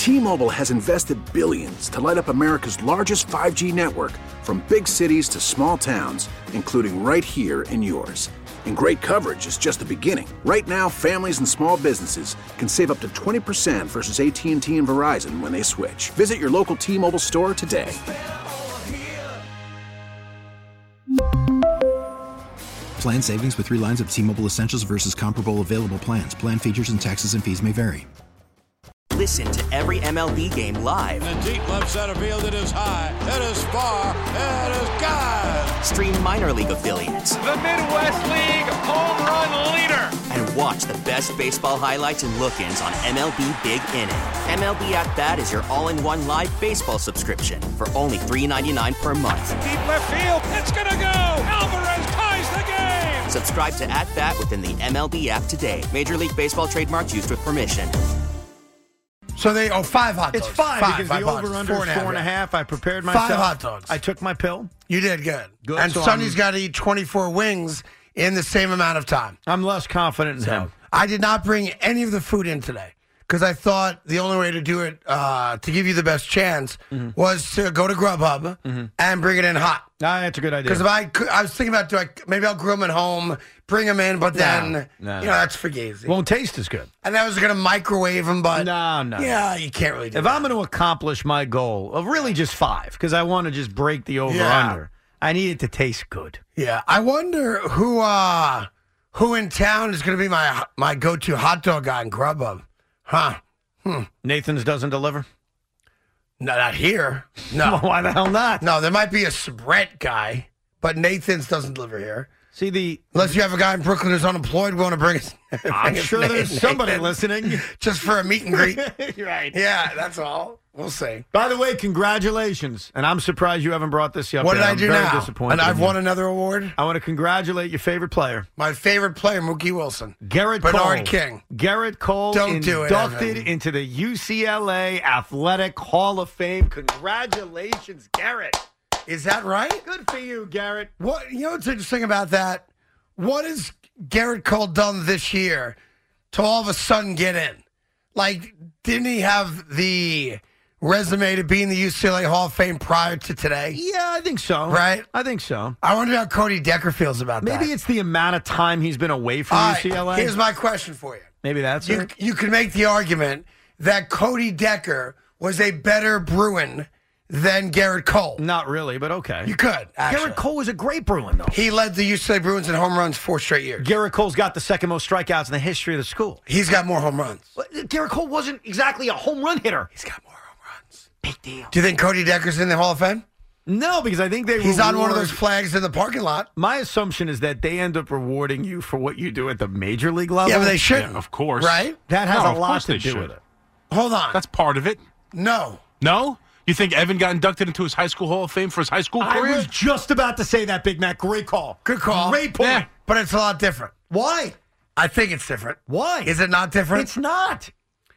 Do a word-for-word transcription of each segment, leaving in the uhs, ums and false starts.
T-Mobile has invested billions to light up America's largest five G network, from big cities to small towns, including right here in yours. And great coverage is just the beginning. Right now, families and small businesses can save up to twenty percent versus A T and T and Verizon when they switch. Visit your local T-Mobile store today. Plan savings with three lines of T-Mobile Essentials versus comparable available plans. Plan features and taxes and fees may vary. Listen to every M L B game live. In the deep left center field, it is high, it is far, it is gone. Stream minor league affiliates. The Midwest League home run leader. And watch the best baseball highlights and look-ins on M L B Big Inning. M L B At Bat is your all-in-one live baseball subscription for only three dollars and ninety-nine cents per month. Deep left field, it's gonna go. Alvarez ties the game. Subscribe to At Bat within the M L B app today. Major League Baseball trademarks used with permission. So they, oh, five hot dogs. It's five, five because five the dogs. over-under is four and, four and a half. I prepared myself. Five hot dogs. I took my pill. You did good. Good. And So Sonny's I'm- got to eat twenty-four wings in the same amount of time. I'm less confident in So him. I did not bring any of the food in today because I thought the only way to do it, uh, to give you the best chance, Mm-hmm. was to go to Grubhub and bring it in hot. Ah, that's a good idea. Because if I could, I was thinking about, do I, maybe I'll grill them at home, bring them in, but then, No, no, you know, no. that's fugazi. Won't taste as good. And I was going to microwave them, but No, no. yeah, you can't really do If that. I'm going to accomplish my goal of really just five, because I want to just break the over-under, Yeah. I need it to taste good. Yeah, I wonder who uh, who in town is going to be my my go-to hot dog guy in Grubhub. Huh? Nathan's doesn't deliver? No, not here. No. Why the hell not? No, there might be a Brett guy, but Nathan's doesn't deliver here. See, the Unless you have a guy in Brooklyn who's unemployed, willing to bring us. I'm sure there's somebody listening. Just for a meet and greet. Right. Yeah, that's all. We'll see. By the way, congratulations. And I'm surprised you haven't brought this up What yet. did I I'm do very now? disappointed And I've in you. won another award? I want to congratulate your favorite player, My favorite player, Mookie Wilson. Garrett Bernard Cole. King. Garrett Cole Don't do it, inducted Evan. into the U C L A Athletic Hall of Fame. Congratulations, Garrett. Is that right? Good for you, Garrett. What you know what's interesting about that? What has Garrett Cole done this year to all of a sudden get in? Like, didn't he have the resume to be in the U C L A Hall of Fame prior to today? Yeah, I think so. Right? I think so. I wonder how Cody Decker feels about that. Maybe it's the amount of time he's been away from All U right, C L A. here's my question for you. Maybe that's You, it. you can make the argument that Cody Decker was a better Bruin than Garrett Cole. Not really, but okay. You could, actually. Garrett Cole was a great Bruin, though. He led the U C L A Bruins in home runs four straight years. Garrett Cole's got the second most strikeouts in the history of the school. He's got more home runs. But Garrett Cole wasn't exactly a home run hitter. He's got more home runs. Big deal. Do you think Cody Decker's in the Hall of Fame? No, because I think they He's on one of reward- those flags in the parking lot. My assumption is that they end up rewarding you for what you do at the major league level. Yeah, but they shouldn't. Yeah, of course. Right? That has No, a of lot course to they do should. with it. Hold on. That's part of it. no. No? You think Evan got inducted into his high school Hall of Fame for his high school I career? was just about to say that, Big Mac. Great call. Good call. Great point. Yeah. But it's a lot different. Why? I think it's different. Why? Is it not different? It's not.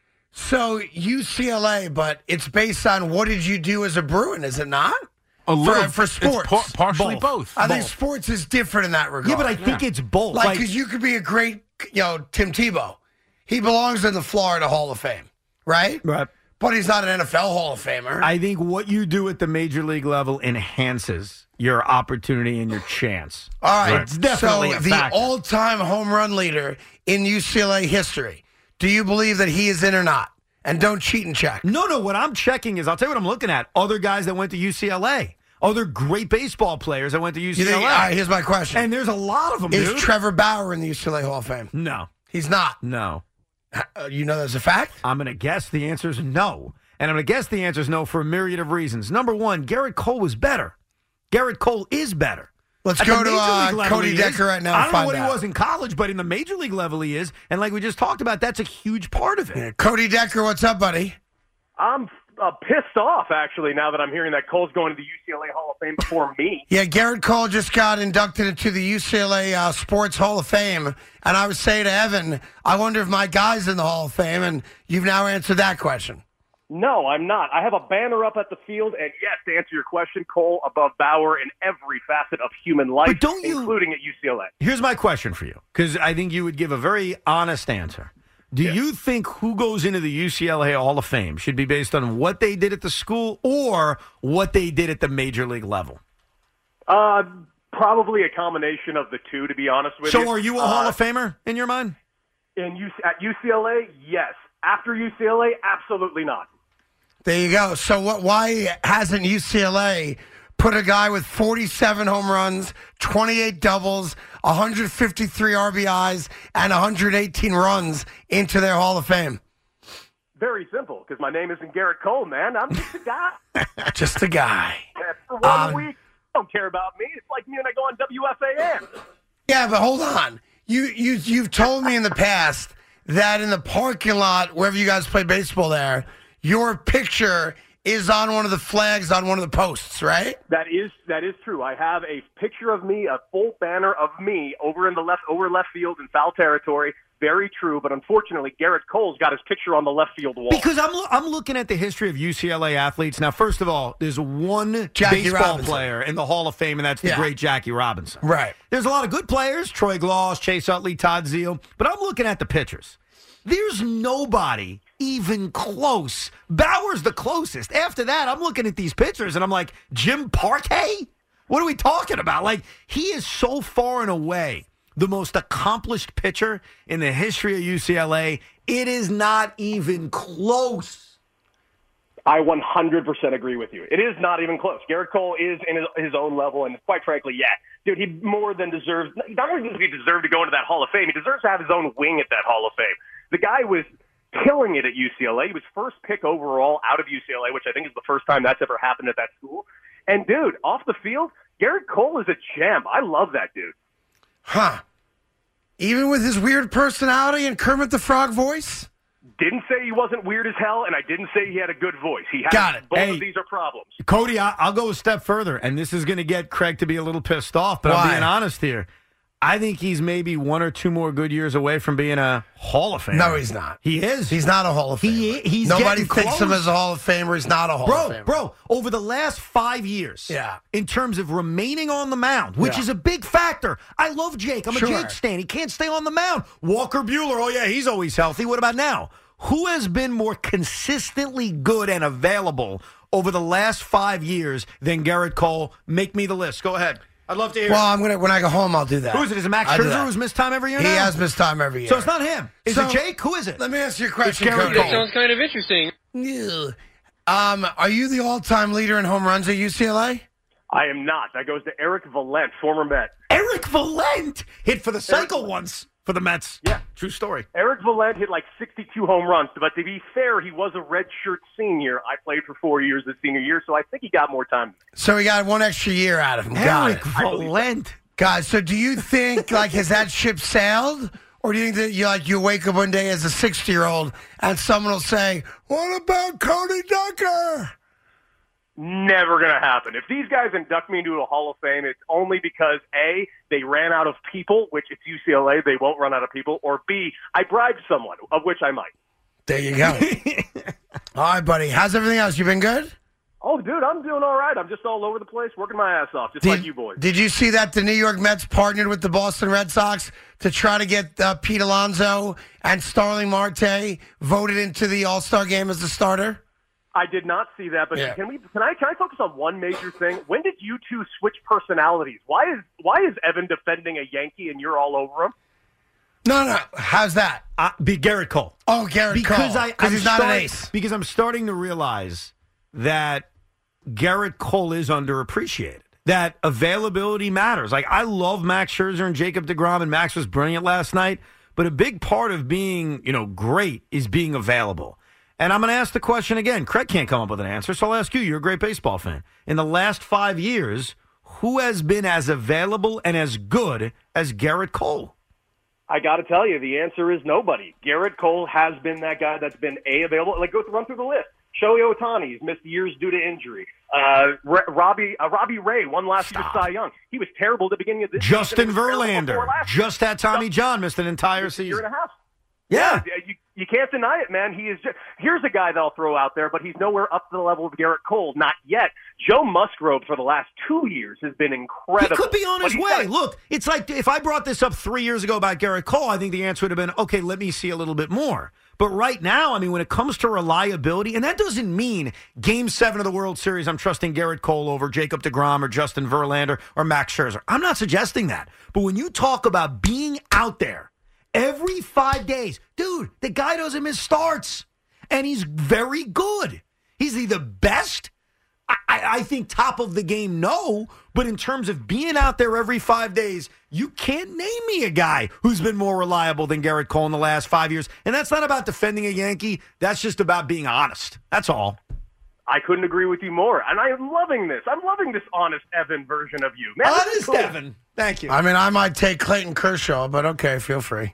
So U C L A, but it's based on what did you do as a Bruin, is it not? A little, for it's sports. par- partially both. I think Both. sports is different in that regard. Yeah, but I think it's both. Like, Like, because you could be a great, you know, Tim Tebow. He belongs in the Florida Hall of Fame, right? right. But he's not an N F L Hall of Famer. I think what you do at the major league level enhances your opportunity and your chance. All right. It's definitely so a the factor. all-time home run leader in U C L A history, do you believe that he is in or not? And don't cheat and check. No, no. What I'm checking is, I'll tell you what I'm looking at. Other guys that went to U C L A. Other great baseball players that went to U You C L A. think, all right, here's my question. And there's a lot of them, is dude. Trevor Bauer in the U C L A Hall of Fame? no, He's not. no. Uh, you know that's a fact? I'm going to guess the answer is no. And I'm going to guess the answer is no for a myriad of reasons. Number one, Garrett Cole was better. Garrett Cole is better. Let's At go the to major uh, league level, Cody he Decker is. right now I and don't know find what out. he was in college, but in the major league level he is. And like we just talked about, that's a huge part of it. Yeah, Cody Decker, what's up, buddy? I'm uh, pissed off, actually, now that I'm hearing that Cole's going to the U C L A Hall of Fame before me. Yeah, Garrett Cole just got inducted into the U C L A uh, Sports Hall of Fame. And I was saying to Evan, I wonder if my guy's in the Hall of Fame. And you've now answered that question. No, I'm not. I have a banner up at the field, and yes, to answer your question, Cole above Bauer in every facet of human life, But don't you- including at U C L A. Here's my question for you, because I think you would give a very honest answer. Do Yeah. you think who goes into the U C L A Hall of Fame should be based on what they did at the school or what they did at the major league level? Uh, probably a combination of the two, to be honest with you. So are you a uh, Hall of Famer in your mind? In U- at U C L A, yes. After U C L A, absolutely not. There you go. So what? Why hasn't U C L A put a guy with forty-seven home runs, twenty-eight doubles, one hundred fifty-three R B Is, and one hundred eighteen runs into their Hall of Fame? Very simple, because my name isn't Garrett Cole, man. I'm just a guy. Just a guy. For one Um, week, don't care about me. It's like me when I go on W F A N. Yeah, but hold on. You you you've told me in the past that in the parking lot, wherever you guys play baseball there, your picture is on one of the flags on one of the posts, right? That is that is true. I have a picture of me, a full banner of me over in the left over left field in foul territory. Very true, but unfortunately, Garrett Cole's got his picture on the left field wall. Because I'm I'm looking at the history of U C L A athletes. Now, first of all, there's one Jackie baseball Robinson. player in the Hall of Fame, and that's the Yeah. great Jackie Robinson. Right. There's a lot of good players, Troy Gloss, Chase Utley, Todd Zeal, but I'm looking at the pitchers. There's nobody even close. Bauer's the closest. After that, I'm looking at these pitchers, and I'm like, Jim Parkey? What are we talking about? Like, he is so far and away the most accomplished pitcher in the history of U C L A. It is not even close. I one hundred percent agree with you. It is not even close. Garrett Cole is in his, his own level, and quite frankly, yeah. Dude, he more than deserves, not only does he deserve to go into that Hall of Fame, he deserves to have his own wing at that Hall of Fame. The guy was killing it at U C L A. He was first pick overall out of U C L A, which I think is the first time that's ever happened at that school. And, dude, off the field, Garrett Cole is a gem. I love that dude. Huh. Even with his weird personality and Kermit the Frog voice? Didn't say he wasn't weird as hell, and I didn't say he had a good voice. He has, Got it. Both Hey. of these are problems. Cody, I, I'll go a step further, and this is going to get Craig to be a little pissed off, but I'm Why? being honest here. I think he's maybe one or two more good years away from being a Hall of Famer. No, he's not. He is. He's not a Hall of Famer. He- he's Nobody getting thinks him close. as a Hall of Famer. He's not a Hall Bro, of Famer. bro, over the last five years, Yeah. in terms of remaining on the mound, which Yeah. is a big factor. I love Jake. I'm Sure. a Jake stan. He can't stay on the mound. Walker Buehler, oh, yeah, he's always healthy. What about now? Who has been more consistently good and available over the last five years than Garrett Cole? Make me the list. Go ahead. I'd love to hear Well, it. I'm gonna when I go home, I'll do that. Who is it? Is it Max I'll do Scherzer that. who's missed time every year He now? has missed time every year. So it's not him. Is So- it Jake? Who is it? Let me ask you a question, Garrett Cody. Cole. Sounds kind of interesting. Ew. Um, are you the all-time leader in home runs at U C L A? I am not. That goes to Eric Valent, former Met. Eric Valent hit for the cycle once for the Mets. Yeah. True story. Eric Valent hit like sixty-two home runs, but to be fair, he was a redshirt senior. I played for four years this senior year, so I think he got more time. So we got one extra year out of him. Got Eric it. Valent. Guys, so do you think, like, has that ship sailed? Or do you think that you like you wake up one day as a sixty-year-old and someone will say, what about Cody Ducker? Never going to happen. If these guys induct me into a Hall of Fame, it's only because, A, they ran out of people, which it's U C L A, they won't run out of people, or B, I bribed someone, of which I might. There you go. All right, buddy. How's everything else? You been good? Oh, dude, I'm doing all right. I'm just all over the place, working my ass off, just Did, like you boys. did you see that the New York Mets partnered with the Boston Red Sox to try to get uh, Pete Alonso and Starling Marte voted into the All-Star game as a starter? I did not see that, but Yeah. can we? Can I? Can I focus on one major thing? When did you two switch personalities? Why is Why is Evan defending a Yankee and you're all over him? No, no. How's that? Uh, be Garrett Cole. Oh, Garrett because Cole. I Because I'm he's not an starting- ace. Because I'm starting to realize that Garrett Cole is underappreciated. That availability matters. Like, I love Max Scherzer and Jacob deGrom, and Max was brilliant last night. But a big part of being, you know, great is being available. And I'm going to ask the question again. Craig can't come up with an answer, so I'll ask you. You're a great baseball fan. In the last five years, who has been as available and as good as Garrett Cole? I got to tell you, the answer is nobody. Garrett Cole has been that guy that's been A, available. Like, go run through the list. Shohei Ohtani, he's missed years due to injury. Uh, R- Robbie uh, Robbie Ray won last year's Cy Young. He was terrible at the beginning of this season. Justin He was terrible Verlander before last just had Tommy John, missed an entire year season. and a half. Yeah. You, You can't deny it, man. He is just, here's a guy that I'll throw out there, but he's nowhere up to the level of Garrett Cole. Not yet. Joe Musgrove for the last two years has been incredible. He could be on his way. Got, Look, it's like if I brought this up three years ago about Garrett Cole, I think the answer would have been, okay, let me see a little bit more. But right now, I mean, when it comes to reliability, and that doesn't mean Game seven of the World Series, I'm trusting Garrett Cole over Jacob deGrom or Justin Verlander or Max Scherzer. I'm not suggesting that. But when you talk about being out there every five days, dude, the guy doesn't miss starts. And he's very good. He's either best, I, I, I think top of the game, no. But in terms of being out there every five days, you can't name me a guy who's been more reliable than Garrett Cole in the last five years. And that's not about defending a Yankee. That's just about being honest. That's all. I couldn't agree with you more. And I am loving this. I'm loving this honest Evan version of you. Man, honest cool. Evan. Thank you. I mean, I might take Clayton Kershaw, but okay, feel free.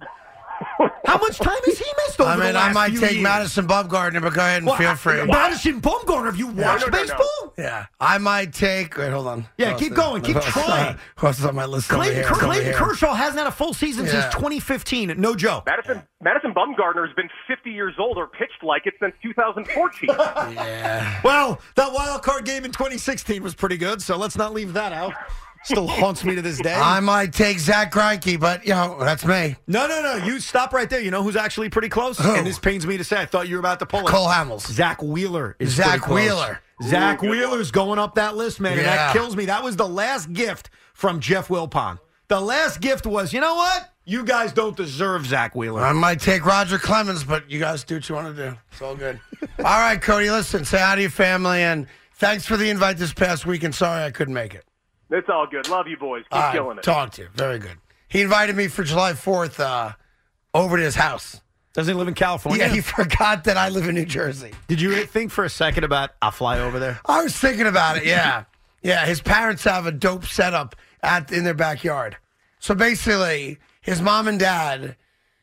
How much time has he missed over I mean, the last I might few take years? Madison Bumgarner, but go ahead and well, feel free. I, Madison Bumgarner, have you watched no, no, no, baseball? no. Yeah, I might take. Wait, hold on. Yeah, Who keep else going. is- Keep who else- trying. Who else is on my list over Clayton, here? Over Clayton here. Kershaw hasn't had a full season Yeah. since twenty fifteen. No joke. Madison, Madison Bumgarner has been fifty years old or pitched like it since two thousand fourteen. Yeah. Well, that wild card game in twenty sixteen was pretty good, so let's not leave that out. Still haunts me to this day. I might take Zach Greinke, but, you know, that's me. No, no, no. You stop right there. You know who's actually pretty close? Who? And this pains me to say. I thought you were about to pull it. Cole Hamels. Zach Wheeler is Zach pretty close. Wheeler. Zach Ooh, good Wheeler's going up that list, man, and Yeah. that kills me. That was the last gift from Jeff Wilpon. The last gift was, you know what? You guys don't deserve Zach Wheeler. I might take Roger Clemens, but you guys do what you want to do. It's all good. All right, Cody, listen, say hi to your family, and thanks for the invite this past week, and sorry I couldn't make it. It's all good. Love you, boys. Keep All right, killing it. talk to you. Very good. He invited me for July fourth uh, over to his house. Doesn't he live in California? Yeah, he forgot that I live in New Jersey. Did you think for a second about, I'll fly over there? I was thinking about it, yeah. Yeah, his parents have a dope setup at in their backyard. So basically, his mom and dad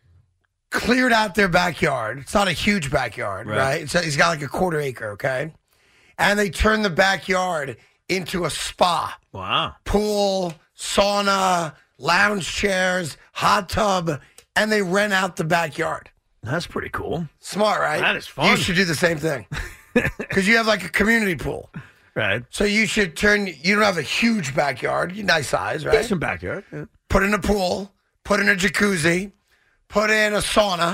cleared out their backyard. It's not a huge backyard, right? right? It's, he's got like a quarter acre, okay? And they turned the backyard into a spa. Wow. Pool, sauna, lounge chairs, hot tub, and they rent out the backyard. That's pretty cool. Smart, right? That is fun. You should do the same thing. Because you have like a community pool. Right. So you should turn, you don't have a huge backyard, you nice size, right? Decent backyard. Yeah. Put in a pool, put in a jacuzzi, put in a sauna,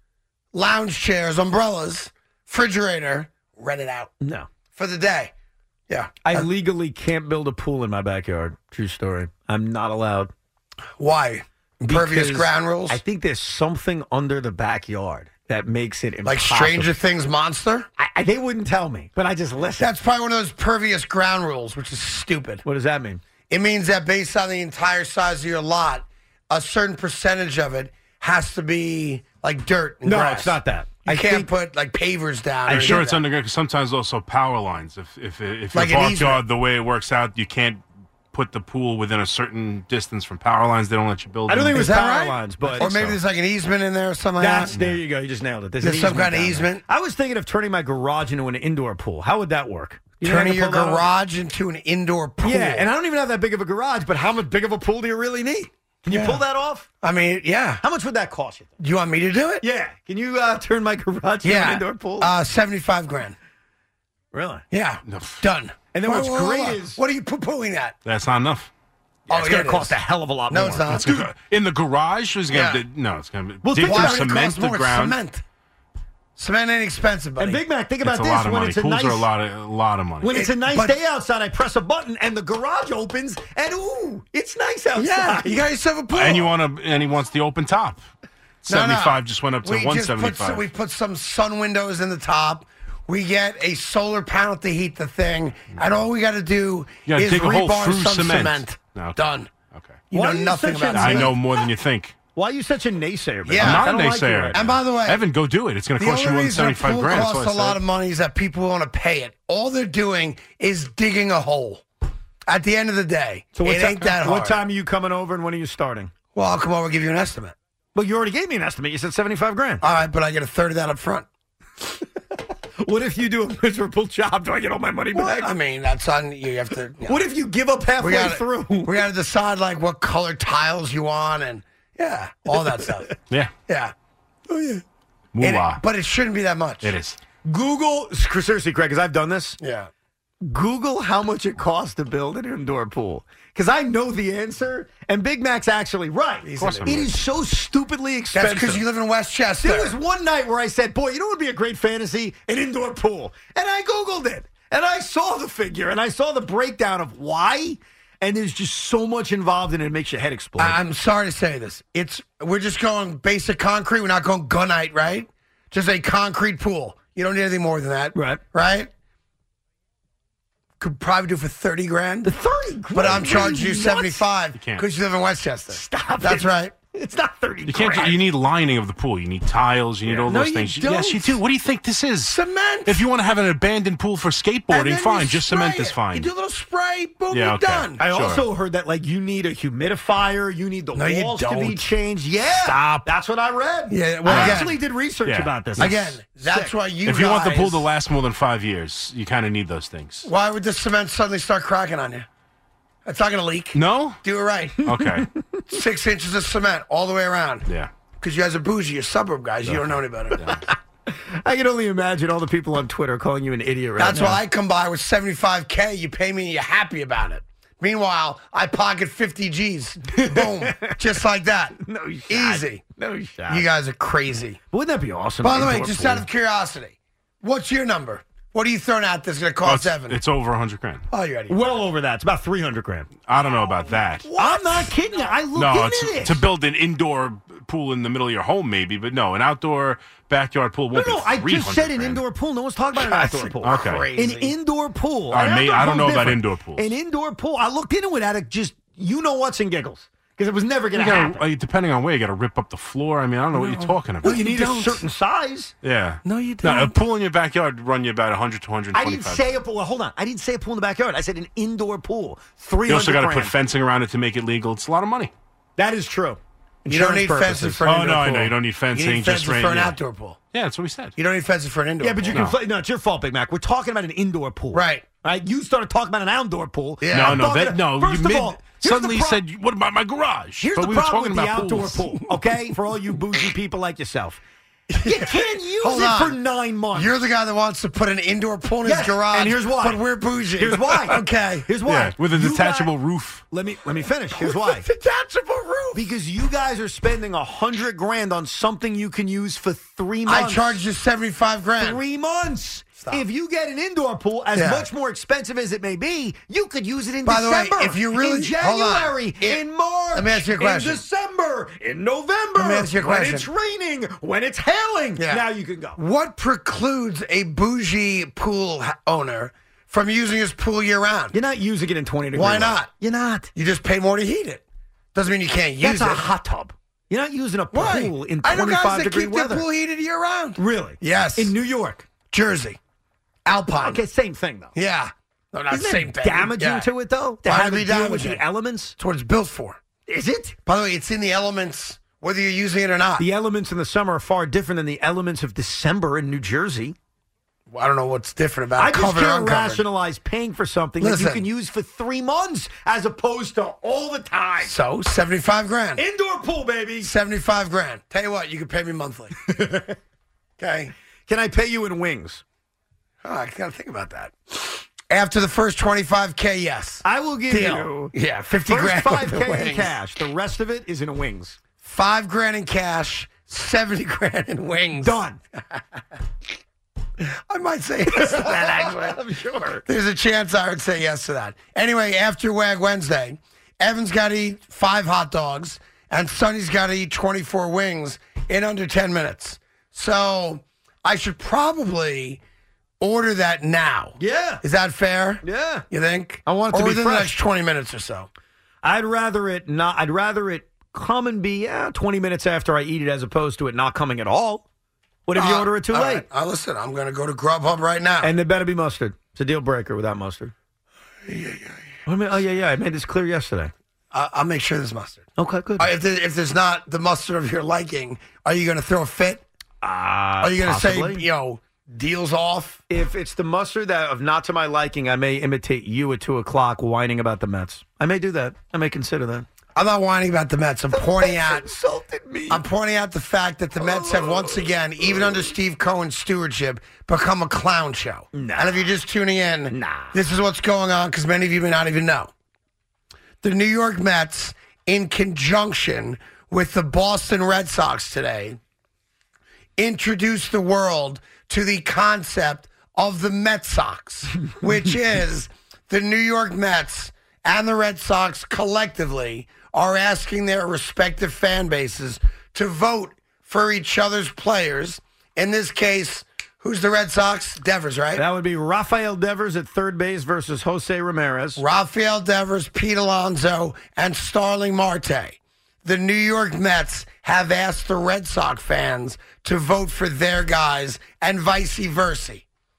lounge chairs, umbrellas, refrigerator, rent it out No. for the day. Yeah. I Uh, legally can't build a pool in my backyard. True story. I'm not allowed. Why? Impervious Because ground rules? I think there's something under the backyard that makes it impossible. Like Stranger Things monster? I, I, they wouldn't tell me, but I just listen. That's probably one of those pervious ground rules, which is stupid. What does that mean? It means that based on the entire size of your lot, a certain percentage of it has to be like dirt and No, grass. it's not that. You I can't think- put like pavers down. I'm or sure anything it's like underground because sometimes also power lines. If if if your Like an backyard, easement. the way it works out, you can't put the pool within a certain distance from power lines. They don't let you build. I don't think them. it Is was that power right? lines, that. but Or maybe there's like an easement in there or something like that's that. there you go. You just nailed it. There's, There's an some easement kind of down there. easement? I was thinking of turning my garage into an indoor pool. How would that work? You think I Turning could your pull that off? garage into an indoor pool. Yeah, and I don't even have that big of a garage, but how much big of a pool do you really need? Can you Yeah. pull that off? I mean, yeah. How much would that cost you? Do you want me to do it? Yeah. Can you uh, turn my garage into Yeah. an indoor pool? Uh, seventy-five grand. really? Yeah. No. Done. And then what's Whoa, whoa, great whoa. is- What are you poo-pooing at? That's not enough. Oh, it's yeah, going to it cost is. a hell of a lot No, more. it's not. It's gonna, in the garage, is gonna Yeah. be, no. It's gonna be. Well, dig think through about it, Why would it cement cost the more? ground. Cement. Cement ain't expensive, buddy. And Big Mac, think It's about a this. lot of when money. it's a Pools nice are a lot of a lot of money. when it's a nice But- day outside, I press a button and the garage opens, and ooh, it's nice outside. Yeah, you got yourself a pool. and you want to, and he wants the open top. No, no. Seventy-five just went up to we one just put seventy-five. some, we put some sun windows in the top. We get a solar panel to heat the thing, and all we got to do You gotta is dig a hole rebar through some cement. cement. No, okay. Done. Okay. You Why know are you nothing such about a- I cement. know more than you think. Why are you such a naysayer? Big Yeah. Mac? I'm I not a don't like you naysayer. right And now. by the way, Evan, go do it. It's going to the cost you only more than reason a seventy-five pool grand. That's costs what a I lot said. of money is that people want to pay it. All they're doing is digging a hole. At the end of the day, So what it ti- ain't that hard. What time are you coming over, and when are you starting? Well, I'll come over and give you an estimate. Well, you already gave me an estimate. You said seventy-five grand. All right, but I get a third of that up front. What if you do a miserable job? Do I get all my money back? Well, I mean, that's on you. Have to. You know, What if you give up halfway we gotta, through? We got to decide like what color tiles you want, and yeah, all that stuff. Yeah. Yeah. Oh yeah. Moolah. It, but it shouldn't be that much. It is. Google, seriously, Craig, because I've done this. Yeah. Google how much it costs to build an indoor pool. Because I know the answer, and Big Mac's actually right. Of course it is so stupidly expensive. That's because you live in Westchester. There was one night where I said, boy, you know what would be a great fantasy? An indoor pool. And I Googled it. And I saw the figure, and I saw the breakdown of why. And there's just so much involved in it, it makes your head explode. I'm sorry to say this. It's We're just going basic concrete. We're not going gunite, right? Just a concrete pool. You don't need anything more than that. Right. Right? Could probably do for thirty grand. The thirty grand? But I'm charging you What? seventy-five You can't. because you live in Westchester. Stop That's it. right. It's not thirty You can't. grand. You need lining of the pool. You need tiles. You need all No, those you things. don't. Yes, you do. What do you think this is? Cement. If you want to have an abandoned pool for And skateboarding, then fine. you Just spray cement is it. fine. You do a little spray, boom, Yeah, you're okay. done. I Sure. also heard that like you need a humidifier, you need the No, you walls to be don't. changed. Yeah, Stop. That's what I read. Yeah, well, I again- actually did research Yeah. about this. Again, It's that's sick. why you if you want the guys- pool to last more than five years, you kind of need those things. Why would the cement suddenly start cracking on you? It's not going to leak. No. Do it right. Okay. Six inches of cement all the way around. Yeah. Because you guys are bougie, you're suburb guys. You don't know any better. I can only imagine all the people on Twitter calling you an idiot right That's now. why I come by with seventy-five K. You pay me and you're happy about it. Meanwhile, I pocket fifty G's. Boom. Just like that. No shot. Easy. No shot. You guys are crazy. Wouldn't that be awesome? By the way, Indoor just pool. out of curiosity, what's your number? What are you throwing out that's going to Oh, cost it's, Evan? it's over a hundred grand. Oh, you're ready. well over that. It's about three hundred grand. I don't know about that. I'm not kidding you. I looked No, into it's, this. to build an indoor pool in the middle of your home, maybe, but no, an outdoor backyard pool no, won't no, be I just said an grand. indoor pool. No one's talking about an That's outdoor pool. Okay. crazy. An indoor pool. All right, An may- outdoor I don't know pool's about different. indoor pools. An indoor pool. I looked into it at it just, you know what's in giggles. Because it was never going You to gotta, happen. uh, depending on where, you got to rip up the floor. I mean, I don't know what you're talking about. Well, you need don't. a certain size. yeah. No, you No, a don't. pool in your backyard would run you about one hundred to one I didn't twenty-five. say a pool. Well, hold on. I didn't say a pool in the backyard. I said an indoor pool. three hundred You also got to grand. put fencing around it to make it legal. It's a lot of money. That is true. You don't Insurance need purposes. fences for an Oh, indoor no, I pool. know. You don't need fencing, You need just fences rain- for an yeah. outdoor pool. Yeah, that's what we said. You don't need fences for an indoor Yeah, but you pool. can. Fl- no, it's your fault, Big Mac. We're talking about an indoor pool. Right. Right. You started talking about an outdoor pool. Yeah. No, I'm no, talking that, about- no. First you of mid, all, here's suddenly the pro- said, "What about my garage?" Here's but the we were problem talking with the about outdoor pools. pool, okay? For all you bougie people like yourself. You can't use Hold it on. for nine months. You're the guy that wants to put an indoor pool in Yes, his garage. and here's why. But we're bougie. Here's why. Okay. Here's why. Yeah, with a You detachable guys- roof. Let me let me finish. Here's why. Detachable roof. Because you guys are spending a hundred grand on something you can use for three months. I charged you seventy-five grand. three months. Stop. If you get an indoor pool, as Yeah. much more expensive as it may be, you could use it in By the way, December. if you really- in hold on. January, If- in March, Let me ask you a question. in December, in November, Let me ask you a question. when it's raining, when it's hailing, Yeah. now you can go. What precludes a bougie pool h- owner from using his pool year round? You're not using it in twenty degrees. Why not? You're not. You just pay more to heat it. Doesn't mean you can't use That's it. a hot tub. You're not using a pool Why? in I know guys twenty-five that degree keep weather. their pool heated year round. Really? Yes. In New York. Jersey. Alpine. Okay, same thing though. Yeah. No, not Isn't same it thing. damaging Yeah. to it though? To Why have would it it be deal with damaging? the elements? That's what it's built for. Is it? By the way, it's in the elements whether you're using it or not. The elements in the summer are far different than the elements of December in New Jersey. I don't know what's different about I it. just Covered or can't uncovered. rationalize paying for something that Listen. you can use for three months as opposed to all the time. So, seventy-five grand. Indoor pool, baby. seventy-five grand. Tell you what, you can pay me monthly. Okay. Can I pay you in wings? Oh, I got to think about that. After the first twenty-five K, yes. I will give Deal. you Yeah, fifty first grand. five with the K in wings. cash. The rest of it is in wings. Five grand in cash, seventy grand in wings. Done. I might say yes to that, actually. I'm sure. There's a chance I would say yes to that. Anyway, after Wag Wednesday, Evan's got to eat five hot dogs, and Sonny's got to eat twenty-four wings in under ten minutes. So I should probably order that now. Yeah. Is that fair? Yeah. You think? I want it to or be within the fresh. next twenty minutes or so. I'd rather it not. I'd rather it come and be yeah, twenty minutes after I eat it, as opposed to it not coming at all. What if you Uh, order it too all late? right. Uh, listen, I'm going to go to Grubhub right now. And there better be mustard. It's a deal breaker without mustard. Yeah, yeah, yeah. I mean, oh, yeah, yeah. I made this clear yesterday. Uh, I'll make sure there's mustard. Okay, good. Uh, if, there, if there's not the mustard of your liking, are you going to throw a fit? Uh, Are you going to say, possibly. you know, deals off? If it's the mustard that of not to my liking, I may imitate you at two o'clock whining about the Mets. I may do that. I may consider that. I'm not whining about the Mets. I'm pointing Mets out insulted me. I'm pointing out the fact that the Mets have once again, even under Steve Cohen's stewardship, become a clown show. Nah. And if you're just tuning in, Nah. this is what's going on because many of you may not even know. The New York Mets, in conjunction with the Boston Red Sox today, introduced the world to the concept of the Met Sox, which is the New York Mets and the Red Sox collectively are asking their respective fan bases to vote for each other's players. In this case, who's the Red Sox? Devers, right? That would be Rafael Devers at third base versus Jose Ramirez. Rafael Devers, Pete Alonso, and Starling Marte. The New York Mets have asked the Red Sox fans to vote for their guys and vice versa.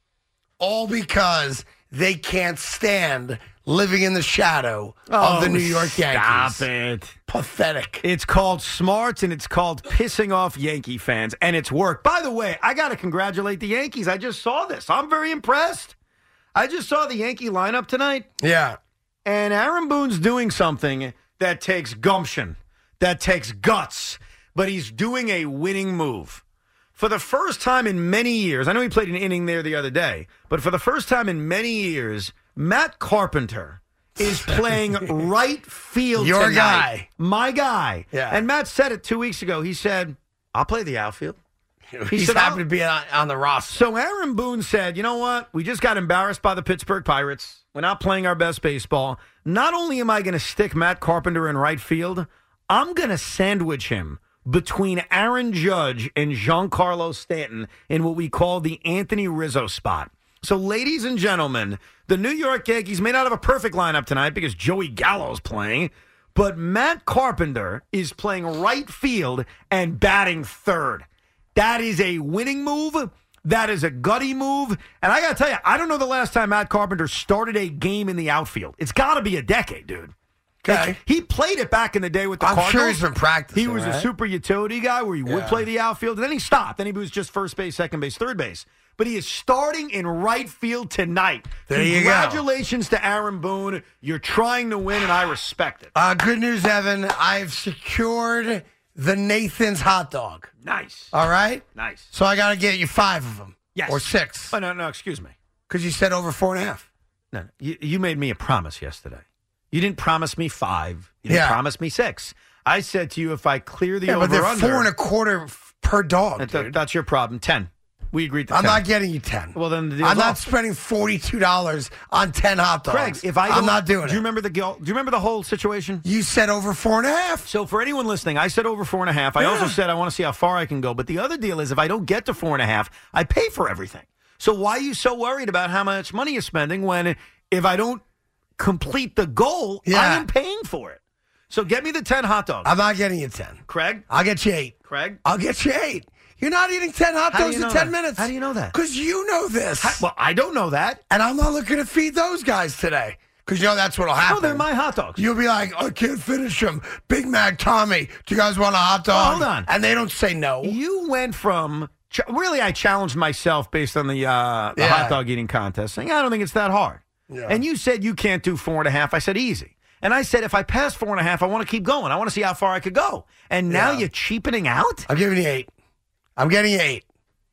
All because they can't stand living in the shadow Oh, of the New York Yankees. Stop it. Pathetic. It's called smarts and it's called pissing off Yankee fans, and it's worked. By the way, I got to congratulate the Yankees. I just saw this. I'm very impressed. I just saw the Yankee lineup tonight, Yeah. and Aaron Boone's doing something that takes gumption, that takes guts, but he's doing a winning move. For the first time in many years, I know he played an inning there the other day, but for the first time in many years, Matt Carpenter is playing right field Your tonight. guy. My guy. Yeah. And Matt said it two weeks ago. He said, I'll play the outfield. He's said, happy "I'll-" to be on, on the roster. So Aaron Boone said, you know what? We just got embarrassed by the Pittsburgh Pirates. We're not playing our best baseball. Not only am I going to stick Matt Carpenter in right field, I'm going to sandwich him between Aaron Judge and Giancarlo Stanton in what we call the Anthony Rizzo spot. So, ladies and gentlemen, the New York Yankees may not have a perfect lineup tonight because Joey Gallo's playing, but Matt Carpenter is playing right field and batting third. That is a winning move. That is a gutty move. And I got to tell you, I don't know the last time Matt Carpenter started a game in the outfield. It's got to be a decade, dude. Okay. Like, he played it back in the day with the I'm Cardinals. sure he's been practicing, He was right? a super utility guy where he would Yeah. play the outfield, and then he stopped. Then he was just first base, second base, third base. But he is starting in right field tonight. There you go. Congratulations to Aaron Boone. You're trying to win, and I respect it. Uh, good news, Evan. I've secured the Nathan's hot dog. Nice. All right? Nice. So I got to get you five of them. Yes. Or six. Oh, no, no, excuse me. Because you said over four and a half. No, no. You, you made me a promise yesterday. You didn't promise me five. You didn't Yeah. promise me six. I said to you, if I clear the Yeah, but they're over-under. four and a quarter f- per dog, that- dude. that's your problem. Ten. We agreed to I'm ten. not getting you ten. Well, then the deal's I'm not off. spending forty-two dollars on ten hot dogs. Craig, if I I'm don't- not doing do you it. remember the do you remember the whole situation? You said over four and a half. So for anyone listening, I said over four and a half. I Yeah. also said I want to see how far I can go. But the other deal is if I don't get to four and a half, I pay for everything. So why are you so worried about how much money you're spending when if I don't complete the goal, I Yeah. am paying for it? So get me the ten hot dogs. I'm not getting you ten. Craig? I'll get you eight. Craig? I'll get you eight. You're not eating ten hot How do dogs you in know ten that? minutes. How do you know that? Because you know this. How- well, I don't know that. And I'm not looking to feed those guys today. Because you know that's what'll happen. No, they're my hot dogs. You'll be like, I can't finish them. Big Mac Tommy, do you guys want a hot dog? Well, hold on. And they don't say no. You went from ch- really, I challenged myself based on the, uh, the Yeah. hot dog eating contest, saying I don't think it's that hard. Yeah. And you said you can't do four and a half. I said easy. And I said if I pass four and a half, I want to keep going. I want to see how far I could go. And now Yeah. you're cheapening out, I'm giving you eight. I'm getting you eight.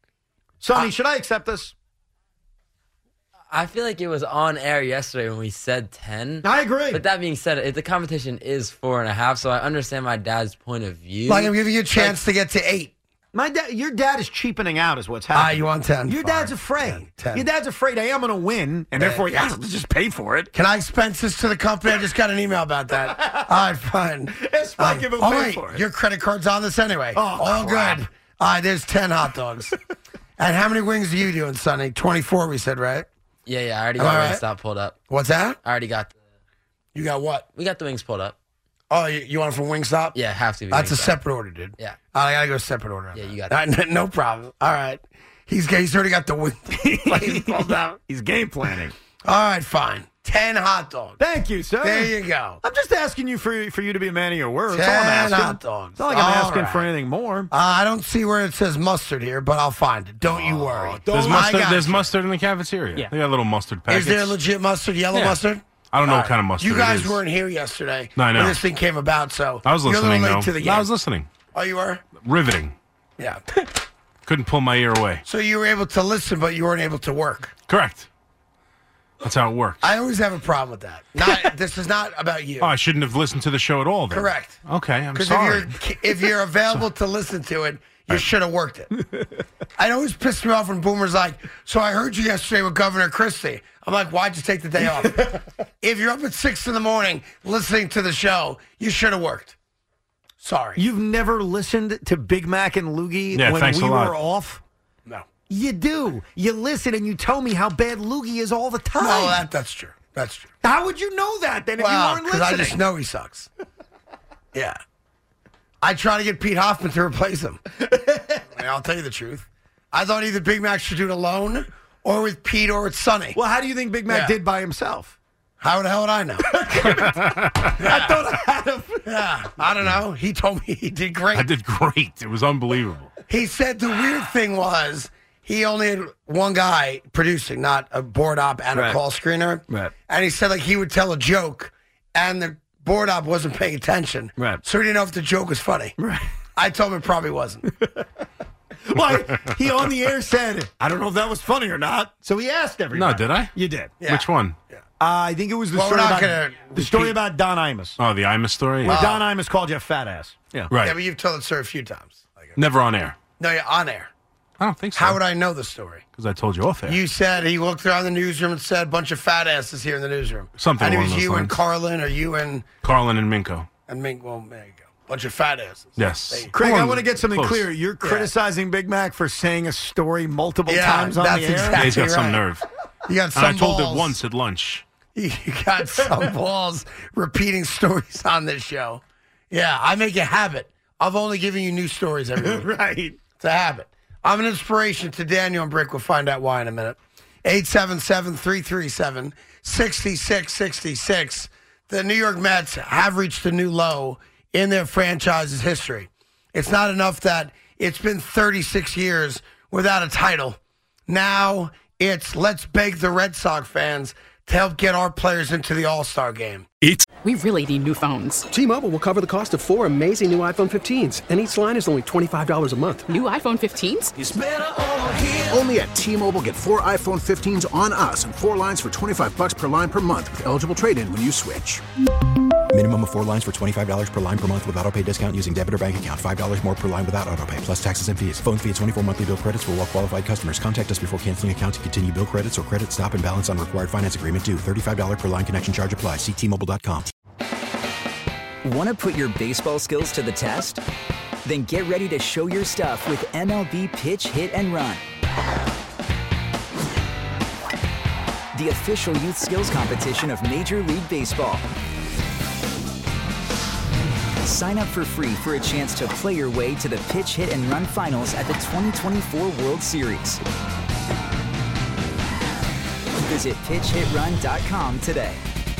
Sonny. Uh, should I accept this? I feel like it was on air yesterday when we said ten. I agree. But that being said, it, the competition is four and a half, so I understand my dad's point of view. Like I'm giving you a chance to get to eight. My dad, your dad is cheapening out, is what's Ah, happening. you want ten? Your Fine. dad's afraid. ten, ten. Your dad's afraid I am going to win, and therefore he has to just pay for it. Can I expense this to the company? I just got an email about that. All right, fine. Yes, Mike, give him oh, pay wait, for it. your credit card's on this anyway. Oh, All crap. good. All right, there's ten hot dogs. And how many wings are you doing, Sonny? twenty-four, we said, right? Yeah, yeah, I already Am I got right? Wingstop pulled up. What's that? I already got the, You got what? we got the wings pulled up. Oh, you, you want it from Wingstop? Yeah, have to be. That's a Wingstop. separate order, dude. Yeah. Oh, I got to go separate order. on Yeah, that. you got All right, no problem. All right. He's, he's already got the wing. He's pulled out. He's game planning. All right, fine. ten hot dogs. Thank you, sir. There you go. I'm just asking you for for you to be a man of your word. That's all ten I'm asking. hot dogs. It's not like I'm All asking for right. anything more. Uh, I don't see where it says mustard here, but I'll find it. Don't you worry. There's I mustard, got there's you. mustard in the cafeteria. Yeah. They got little mustard packets. Is there legit mustard, yellow Yeah. mustard? I don't know All what kind of mustard You guys it is. weren't here yesterday No, I know. when this thing came about, so I was you're a listening, little late though. to the No, I game. was listening. Oh, you were? Riveting. Yeah. Couldn't pull my ear away. So you were able to listen, but you weren't able to work. Correct. That's how it works. I always have a problem with that. Not this is not about you. Oh, I shouldn't have listened to the show at all then. Correct. Okay, I'm Because sorry. if you're if you're available to listen to it, you should have worked it. It always pissed me off when Boomer's like, "So I heard you yesterday with Governor Christie." I'm like, "Why'd you take the day off?" If you're up at six in the morning listening to the show, you should have worked. Sorry. You've never listened to Big Mac and Loogie Yeah, when thanks we a lot. were off? No. You do. You listen and you tell me how bad Loogie is all the time. No, that that's true. That's true. How would you know that then if Well, you weren't because listening? I just know he sucks. Yeah. I try to get Pete Hoffman to replace him. I mean, I'll tell you the truth. I thought either Big Mac should do it alone or with Pete or with Sonny. Well, how do you think Big Mac Yeah. did by himself? How the hell would I know? I thought I had him. Yeah, I don't know. He told me he did great. I did great. It was unbelievable. He said the weird thing was he only had one guy producing, not a board op and a Right. call screener. Right. And he said like he would tell a joke and the board op wasn't paying attention. Right. So he didn't know if the joke was funny. Right. I told him it probably wasn't. Well, he on the air said, I don't know if that was funny or not. So he asked everybody. No, did I? You did. Yeah. Which one? Uh, I think it was the Well, we're story, not about, gonna the story repeat- about Don Imus. Oh, the Imus story? Where Yeah. Don Imus called you a fat ass. Yeah. Right. Yeah, but you've told it, sir, a few times. Never on air. No, you're on air. I don't think so. How would I know the story? Because I told you off air. You said he looked around the newsroom and said, bunch of fat asses here in the newsroom. Something And it along was those you and lines. Carlin or you and, Carlin and Minko. and Mink. Well, there you go. Bunch of fat asses. Yes. Craig, Come I on, want to get something close. clear. You're criticizing Big Mac for saying a story multiple Yeah, times on that's the air? exactly Yeah, he's got some right. nerve. You got And some I told balls. it once at lunch. You got some balls repeating stories on this show. Yeah, I make a habit of only giving you new stories every week. Right. It's a habit. I'm an inspiration to Daniel and Brick. We'll find out why in a minute. eight seven seven, three three seven, six six six six. The New York Mets have reached a new low in their franchise's history. It's not enough that it's been thirty-six years without a title. Now it's let's beg the Red Sox fans to help get our players into the All-Star game. It's we really need new phones. T-Mobile will cover the cost of four amazing new iPhone fifteens, and each line is only twenty-five dollars a month. New iPhone fifteens? It's better over here. Only at T-Mobile, get four iPhone fifteens on us and four lines for twenty-five bucks per line per month with eligible trade-in when you switch. Minimum of four lines for twenty-five dollars per line per month with auto pay discount using debit or bank account. five dollars more per line without auto pay, plus taxes and fees. Phone fee at twenty-four monthly bill credits for well-qualified customers. Contact us before canceling account to continue bill credits or credit stop and balance on required finance agreement due. thirty-five dollars per line connection charge applies. See T Mobile dot com. Want to put your baseball skills to the test? Then get ready to show your stuff with M L B Pitch Hit and Run. The official youth skills competition of Major League Baseball. Sign up for free for a chance to play your way to the Pitch Hit and Run finals at the twenty twenty-four World Series. Visit pitch hit run dot com today.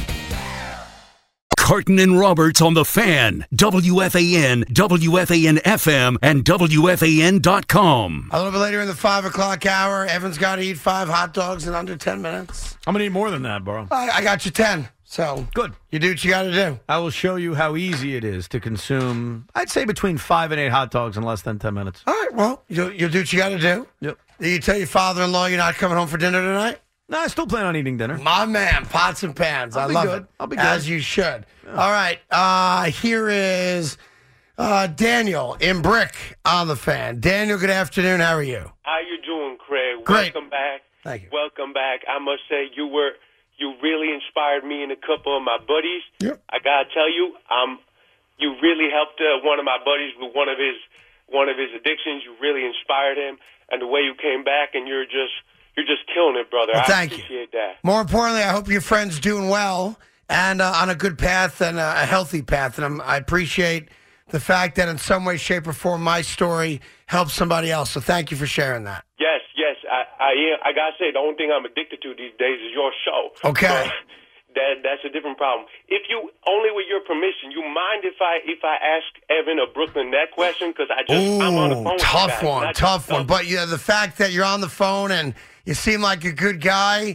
Carton and Roberts on the Fan, W F A N, W F A N F M, and W F A N dot com. A little bit later in the five o'clock hour, Evan's got to eat five hot dogs in under ten minutes. I'm going to eat more than that, bro. I, I got you ten. So good. You do what you got to do. I will show you how easy it is to consume, I'd say, between five and eight hot dogs in less than ten minutes. All right, well, you'll, you'll do what you got to do. Yep. Do you tell your father-in-law you're not coming home for dinner tonight? No, I still plan on eating dinner. My man, pots and pans. I'll I be love good. it. I'll be good. As you should. Yeah. All right, uh, here is uh, Daniel in Brick on the Fan. Daniel, good afternoon. How are you? How you doing, Craig? Great. Welcome back. Thank you. Welcome back. I must say you were you really inspired me and a couple of my buddies. Yep. I gotta tell you, um, you really helped uh, one of my buddies with one of his one of his addictions. You really inspired him, and the way you came back, and you're just you're just killing it, brother. Well, I thank you. appreciate that. More importantly, I hope your friend's doing well and uh, on a good path and a healthy path. And I'm, I appreciate the fact that in some way, shape, or form, my story helps somebody else. So thank you for sharing that. Yes, yes. I I, I gotta say, the only thing I'm addicted to these days is your show. Okay. So, that that's a different problem. If you only with your permission, you mind if I if I ask Evan a Brooklyn Net question because I just Ooh, I'm on the phone. with tough you guys, one, and I tough just- one. But yeah, the fact that you're on the phone and you seem like a good guy,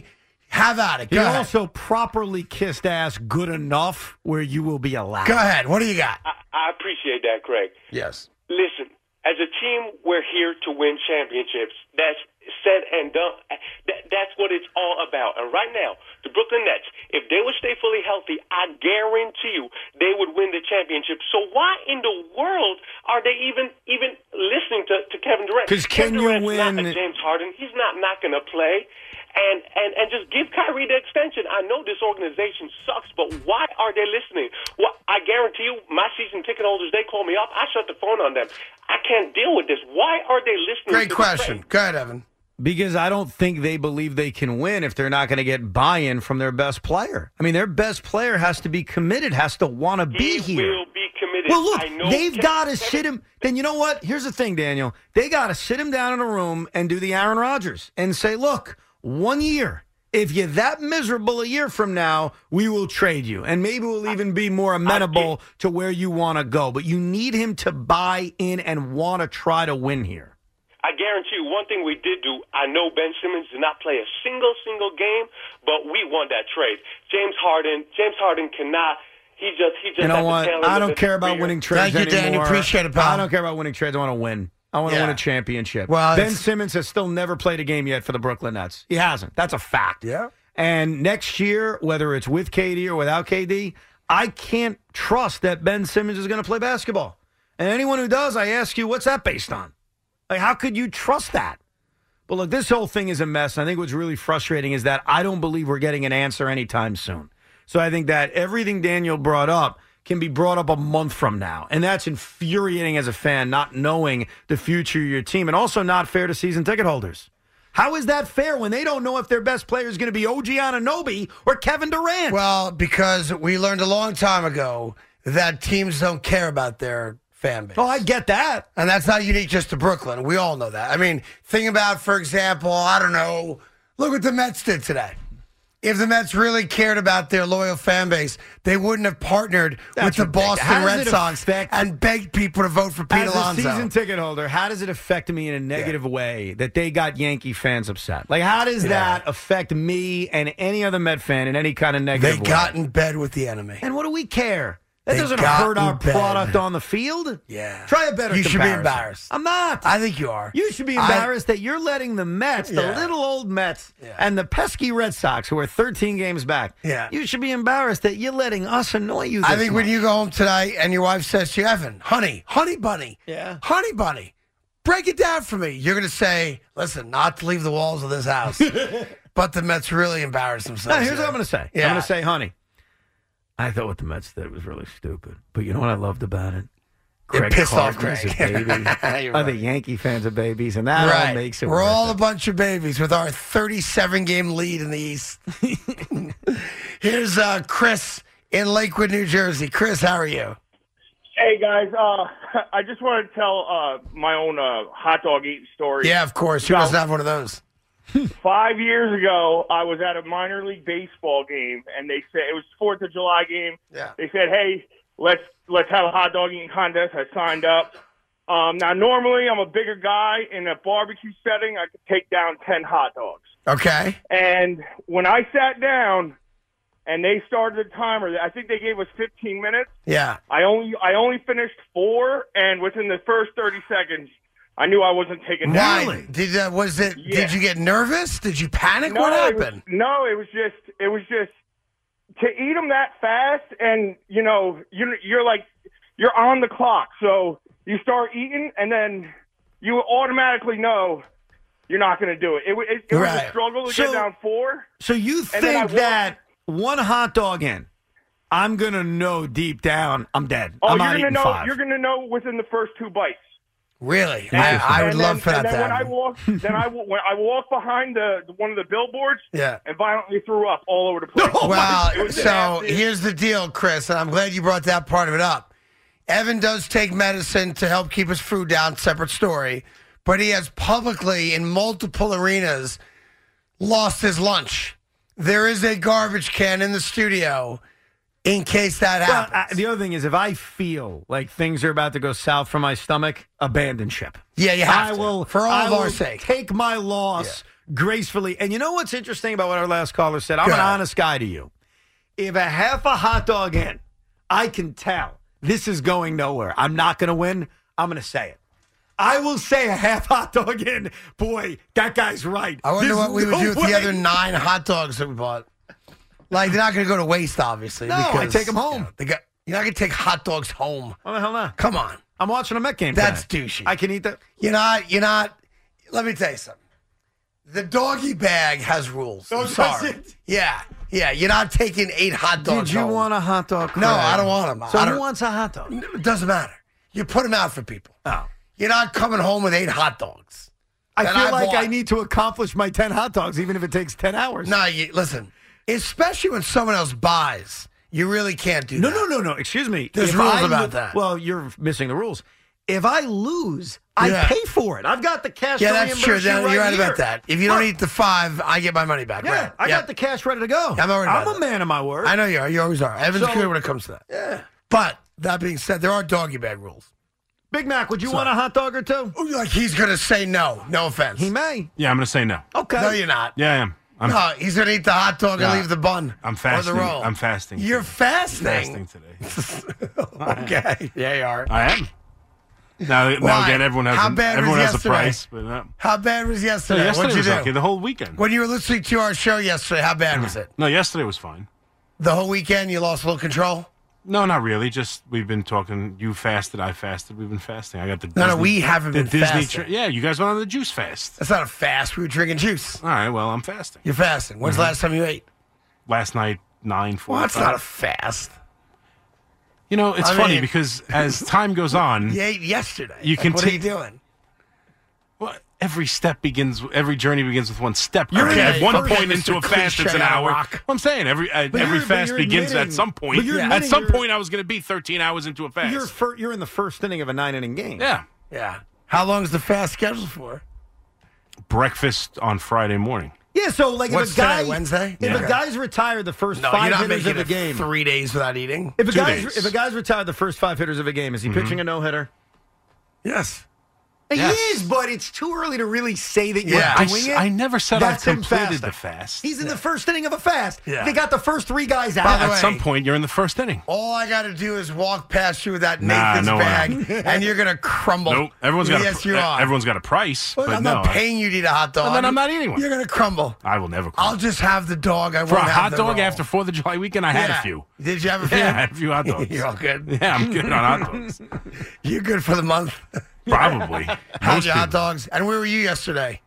Have at it. Go He ahead. also properly kissed ass good enough where you will be allowed. Go ahead. What do you got? I, I appreciate that, Craig. Yes. Listen, as a team, we're here to win championships. That's said and done. That, that's what it's all about. And right now, the Brooklyn Nets, if they would stay fully healthy, I guarantee you they would win the championship. So why in the world are they even even listening to, to Kevin Durant? Because can Kevin you Durant's win? not a James Harden. He's not not going to play. And, and and just give Kyrie the extension. I know this organization sucks, but why are they listening? Well, I guarantee you, my season ticket holders, they call me up. I shut the phone on them. I can't deal with this. Why are they listening? Great to question. Go ahead, Evan. Because I don't think they believe they can win if they're not going to get buy-in from their best player. I mean, their best player has to be committed, has to want to be He here. will be committed. Well, look, I know they've Kevin- got to Kevin- sit him. Then you know what? Here's the thing, Daniel. They got to sit him down in a room and do the Aaron Rodgers and say, look, one year. If you're that miserable a year from now, we will trade you. And maybe we'll even be more amenable to where you want to go. But you need him to buy in and want to try to win here. I guarantee you one thing we did do, I know Ben Simmons did not play a single, single game, but we won that trade. James Harden, James Harden cannot, he just, he just You know at the what? tail end I of don't his care about career. winning trades Thank you, anymore. Danny. Appreciate it, pal. I don't care about winning trades. I want to win. I want to Yeah. win a championship. Well, Ben it's- Simmons has still never played a game yet for the Brooklyn Nets. He hasn't. That's a fact. Yeah. And next year, whether it's with K D or without K D, I can't trust that Ben Simmons is going to play basketball. And anyone who does, I ask you, what's that based on? Like, how could you trust that? But look, this whole thing is a mess. I think what's really frustrating is that I don't believe we're getting an answer anytime soon. So I think that everything Daniel brought up can be brought up a month from now. And that's infuriating as a fan, not knowing the future of your team, and also not fair to season ticket holders. How is that fair when they don't know if their best player is going to be O G Anunoby or Kevin Durant? Well, because we learned a long time ago that teams don't care about their fan base. Oh, I get that. And that's not unique just to Brooklyn. We all know that. I mean, think about, for example, I don't know, look what the Mets did today. If the Mets really cared about their loyal fan base, they wouldn't have partnered That's with the ridiculous. Boston How does Red it Sox affect- and begged people to vote for Pete As Alonso. a season ticket holder, how does it affect me in a negative way that they got Yankee fans upset? Like, how does Yeah. that affect me and any other Met fan in any kind of They negative way? got in bed with the enemy. And what do we care? That They doesn't got hurt our in bed. product on the field. Yeah. Try a better You should be comparison. embarrassed. I'm not. I think you are. You should be I- embarrassed that you're letting the Mets, the Yeah. little old Mets, Yeah. and the pesky Red Sox, who are thirteen games back. Yeah. You should be embarrassed that you're letting us annoy you this I think when much. you go home tonight and your wife says to you, Evan, honey, honey bunny, Yeah. honey bunny, break it down for me. You're going to say, listen, not to leave the walls of this house. But the Mets really embarrassed themselves. Now, here's today. what I'm going to say. Yeah. I'm going to say, honey, I thought what the Mets did was really stupid. But you know what I loved about it? It pissed off Carter's Craig. a baby. You're Other right. Yankee fans are babies, and that Right. all makes it We're worth all it. a bunch of babies with our thirty-seven game lead in the East. Here's uh, Chris in Lakewood, New Jersey. Chris, how are you? Hey guys, uh, I just want to tell uh, my own uh, hot dog eating story. Yeah, of course. Who So, doesn't have one of those? Five years ago, I was at a minor league baseball game, and they said it was Fourth of July game. Yeah. They said, "Hey, let's let's have a hot dog eating contest." I signed up. Um, now, normally, I'm a bigger guy. In a barbecue setting, I could take down ten hot dogs. Okay. And when I sat down, and they started the timer, I think they gave us fifteen minutes. Yeah. I only I only finished four, and within the first thirty seconds, I knew I wasn't taking down. Why? Did uh, was it? Yeah. Did you get nervous? Did you panic? No, what it was- happened? no, it was just it was just to eat them that fast, and you know you're you're like you're on the clock, so you start eating, and then you automatically know you're not going to do it. It, it, it was Right. a struggle to So- get down four. So you And then I think walked- that one hot dog in, I'm going to know deep down I'm dead. Oh, I'm you're not gonna eating know. five. You're gonna know within the first two bites. Really? And- I, I would and love then, for that and to then when I happen. walk, then I wa- when I walked behind the one of the billboards, Yeah. and violently threw up all over the place. Well, It was so nasty. here's the deal, Chris, and I'm glad you brought that part of it up. Evan does take medicine to help keep his food down, separate story, but he has publicly, in multiple arenas, lost his lunch. There is a garbage can in the studio. in case that Well, happens. I, the other thing is, if I feel like things are about to go south for my stomach, abandon ship. Yeah, you have I to. will, For all I of our will sake. take my loss gracefully. And you know what's interesting about what our last caller said? I'm Go an ahead. honest guy to you. If a half a hot dog in, I can tell this is going nowhere. I'm not going to win. I'm going to say it. I will say a half hot dog in. Boy, that guy's right. I wonder There's what we would no do with way. the other nine hot dogs that we bought. Like, they're not going to go to waste, obviously. No, I because, take 'em home. You know, they got, you're not going to take hot dogs home. Oh, the hell no. Come on. I'm watching a Met game That's today. douchey. I can eat that. You're not, you're not, let me tell you something. The doggy bag has rules. Oh, I'm does sorry. it? Yeah, yeah. You're not taking eight hot dogs Did you home. want a hot dog? No, Craig? I don't want them. So I who don't- wants a hot dog? It doesn't matter. You put them out for people. Oh. You're not coming home with eight hot dogs. I that feel like bought. I need to accomplish my ten hot dogs, even if it takes ten hours. No, you, listen, especially when someone else buys, you really can't do No, that. no, no, no. Excuse me. There's If rules I about lo- that. Well, you're missing the rules. If I lose, I Yeah. pay for it. I've got the cash Yeah, to that's true. reimburse you Then right you're right here. about that. If you don't Look, eat the five, I get my money back. Yeah, right. I Yep. got the cash ready to go. I'm already I'm about a that. man of my word. I know you are. You always are. Evan's So- good when it comes to that. Yeah. But that being said, there are doggy bag rules. Big Mac, would you So- want a hot dog or two? Like he's going to say no. No offense. He may. Yeah, I'm going to say no. Okay. No, you're not. Yeah, I am. I'm, no, he's going to eat the hot dog Yeah. and leave the bun. I'm Or fasting. the roll. I'm fasting. You're today. fasting. fasting today. Okay. Yeah, you are. I am. Now, now Why? again, everyone has How a, bad everyone was has a yesterday? price. But uh, How bad was no, yesterday? yesterday What'd you was do? okay. The whole weekend. When you were listening to our show yesterday, how bad was it? No, yesterday was fine. The whole weekend, you lost a little control? No, not really. Just we've been talking. You fasted. I fasted. We've been fasting. I got the No, no, Disney- we haven't the been Disney fasting. tri- yeah, you guys went on the juice fast. That's not a fast. We were drinking juice. All right. Well, I'm fasting. You're fasting. When's the last time you ate? Last night, nine four. Well, that's not a fast. You know, it's I funny mean- because as time goes on, You ate yesterday. You Like, can What are you take- doing? well, every step begins. Every journey begins with one step. You're Craig. in at the one first point into a Mister fast, it's an Cliche hour. rock. Well, I'm saying every uh, But every you're- but fast you're begins admitting- at some point. but you're At admitting some you're- point, I was going to be thirteen hours into a fast. You're fir- you're in the first inning of a nine inning game. yeah. Yeah. How long is the fast scheduled for? Breakfast on Friday morning. Yeah, so like What's if a guy today, Wednesday? if Yeah. a guy's retired the first No, five you're not hitters making of a it game. three days without eating. If a Two guy's days. if a guy's retired the first five hitters of a game, is he pitching a no hitter? Yes. He Yes. is, but it's too early to really say that you're Yeah. I, doing s- it. I never said That's I him completed fasting. the fast. He's in the first inning of a fast. Yeah. They got the first three guys out. By the At way- some point, you're in the first inning. All I got to do is walk past you with that Nah, Nathan's no, bag, and you're going to crumble. Nope. Everyone's got yes, a, you are. everyone's got a price, Well, but I'm no, not paying you to eat a hot dog. Well, then I'm not eating one. You're going to crumble. I will never. I'll just have the dog. I For a won't have hot the dog roll. after Fourth of July weekend, I had Yeah. a few. Did you have a few? Yeah, I had a few hot dogs. You're all good. Yeah, I'm good on hot dogs. You're good for the month. Probably. How's Most your hot people. dogs? And where were you yesterday?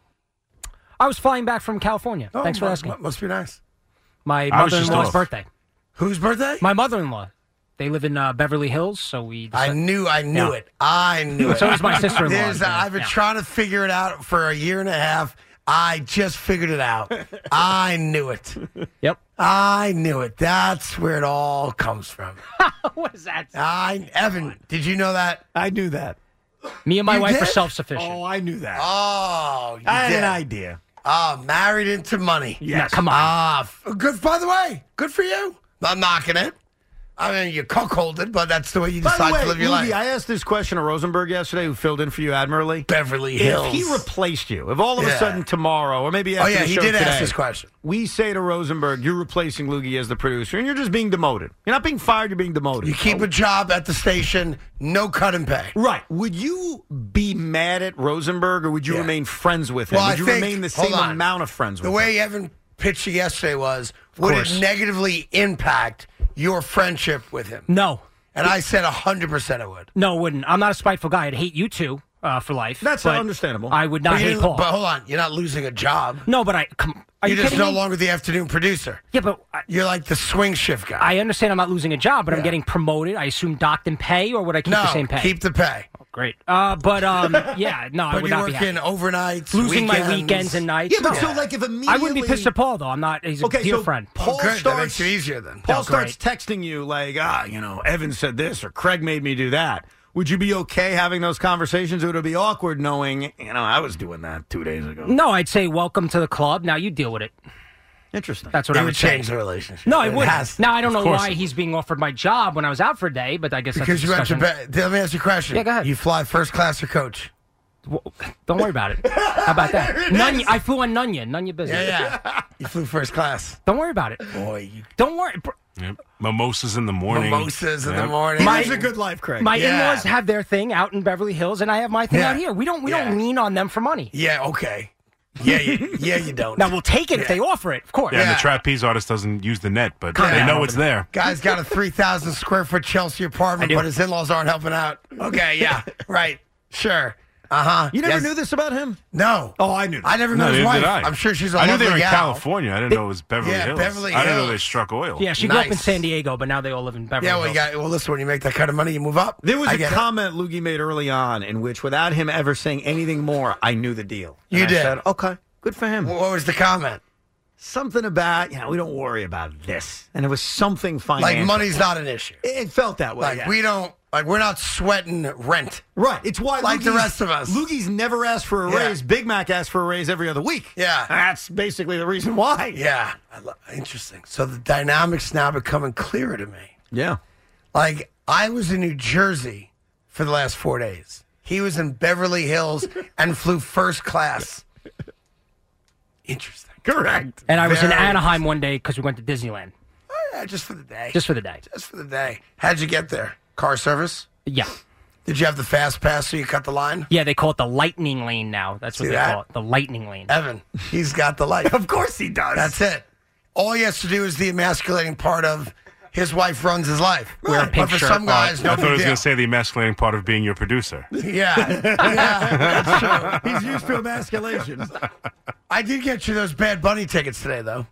I was flying back from California. Oh, Thanks for mu- asking. mu- Must be nice. My I was just mother-in-law's off. birthday. Whose birthday? My mother-in-law. They live in uh, Beverly Hills, so we. I decided- knew, I knew Yeah. it. I knew it. So does my sister-in-law. There's, uh, Yeah. I've been Yeah. trying to figure it out for a year and a half. I just figured it out. I knew it. Yep. I knew it. That's where it all comes from. What is that? I, Evan, did you know that? I knew that. Me and my You wife are did? self-sufficient. Oh, I knew that. Oh, you I had did. an idea. Oh, married into money. Yeah, come on. Ah, f- good. By the way, good for you. Not knocking it. I mean, you cuckolded, but that's the way you By decide the way, to live your Levy, life. I asked this question to Rosenberg yesterday, who filled in for you admirably. Beverly Hills. If he replaced you, if all of Yeah. a sudden tomorrow, or maybe Oh, after yeah, the he show did today, ask this question. we say to Rosenberg, you're replacing Loogie as the producer, and you're just being demoted. You're not being fired, you're being demoted. You keep a job at the station, no cut and pay. Right. Would you be mad at Rosenberg, or would you Yeah. remain friends with him? Well, would I you think- remain the hold same on. amount of friends The with way him? Evan pitched it yesterday was, would course. it negatively impact your friendship with him? No. And I said one hundred percent it would. No, it wouldn't. I'm not a spiteful guy. I'd hate you two uh, for life. That's but understandable. I would not But, you hate didn't- Paul. but hold on, you're not losing a job. no, but I come. Are You're you just kidding no me? longer the afternoon producer. Yeah, but I, You're like the swing shift guy. I understand I'm not losing a job, but I'm Yeah. getting promoted. I assume docked in pay, or would I keep no, the same pay? keep the pay. Great. Uh, but um, yeah, no, I But would you're not be working happy. overnights, Losing my weekends. weekends and nights. Yeah, but no. so like if immediately I wouldn't be pissed at Paul though. I'm not. He's a Okay, dear so friend. Paul Oh, good. That starts makes it easier then. Paul Oh, starts texting you like, ah, you know, Evan said this or Craig made me do that. Would you be okay having those conversations, or would it be awkward knowing, you know, I was doing that two days ago? No, I'd say welcome to the club. Now you deal with it. Interesting. That's what It I would would say. change the relationship. No, it, It would. has. Now I don't know Of course why it he's being offered my job when I was out for a day, but I guess Because that's you a went to discussion. bed. Let me ask you a question. Yeah, go ahead. You fly first class or coach? Don't worry about it. How about that? None. I flew on none yet. None your business. Yeah, yeah. You flew first class. Don't worry about it. Boy, you. Don't worry. bro. Yep. Mimosas in the morning. Mimosas in Yep. the morning. He My- lives a good life, Craig. My Yeah. in-laws have their thing out in Beverly Hills, and I have my thing Yeah. out here. We don't. We Yeah. don't lean on them for money. Yeah, okay. Yeah, you, yeah, you don't. Now we'll take it if Yeah. they offer it, of course. Yeah, and Yeah. the trapeze artist doesn't use the net, but Calm they down know over it's there. there. Guy's got a three thousand square foot Chelsea apartment, I do. but his in laws aren't helping out. Okay, yeah, right. Sure. Uh huh. You never knew this about him? No. Oh, I knew. I never No, met his neither wife. did I. I'm sure she's a I knew lovely they were in gal. California. I didn't know it was Beverly Yeah, Hills. Beverly I didn't know Hills. they struck oil. Yeah, she grew up in Nice. San Diego, but now they all live in Beverly Yeah, well, you Hills. got. Well, listen, when you make that kind of money, you move up. There was I a get it. comment Loogie made early on in which, without him ever saying anything more, I knew the deal. You And I did. said, okay, good for him. What was the comment? Something about, you know, we don't worry about this. And it was something financial. Like money's not an issue. It felt that way. Like yeah. we don't. Like we're not sweating rent. Right. It's why Like the Loogie's- rest of us. Loogie's never asked for a Yeah. raise. Big Mac asked for a raise every other week. Yeah. That's basically the reason why. Yeah. I lo- Interesting. So the dynamics now becoming clearer to me. Yeah. Like I was in New Jersey for the last four days. He was in Beverly Hills and flew first class. Interesting. Correct. And I was in Very Anaheim one day because we went to Disneyland. Oh, yeah, just for the day. Just for the day. Just for the day. How'd you get there? Car service? Yeah. Did you have the fast pass so you cut the line? Yeah, they call it the lightning lane now. That's what See they that? call it. The lightning lane. Evan, he's got the light. Of course he does. That's it. All he has to do is the emasculating part of his wife runs his life. Wear a But pink for shirt. some guys, I no thought I big was deal. going to say the emasculating part of being your producer. Yeah, yeah, that's true. He's used to emasculation. I did get you those Bad Bunny tickets today, though.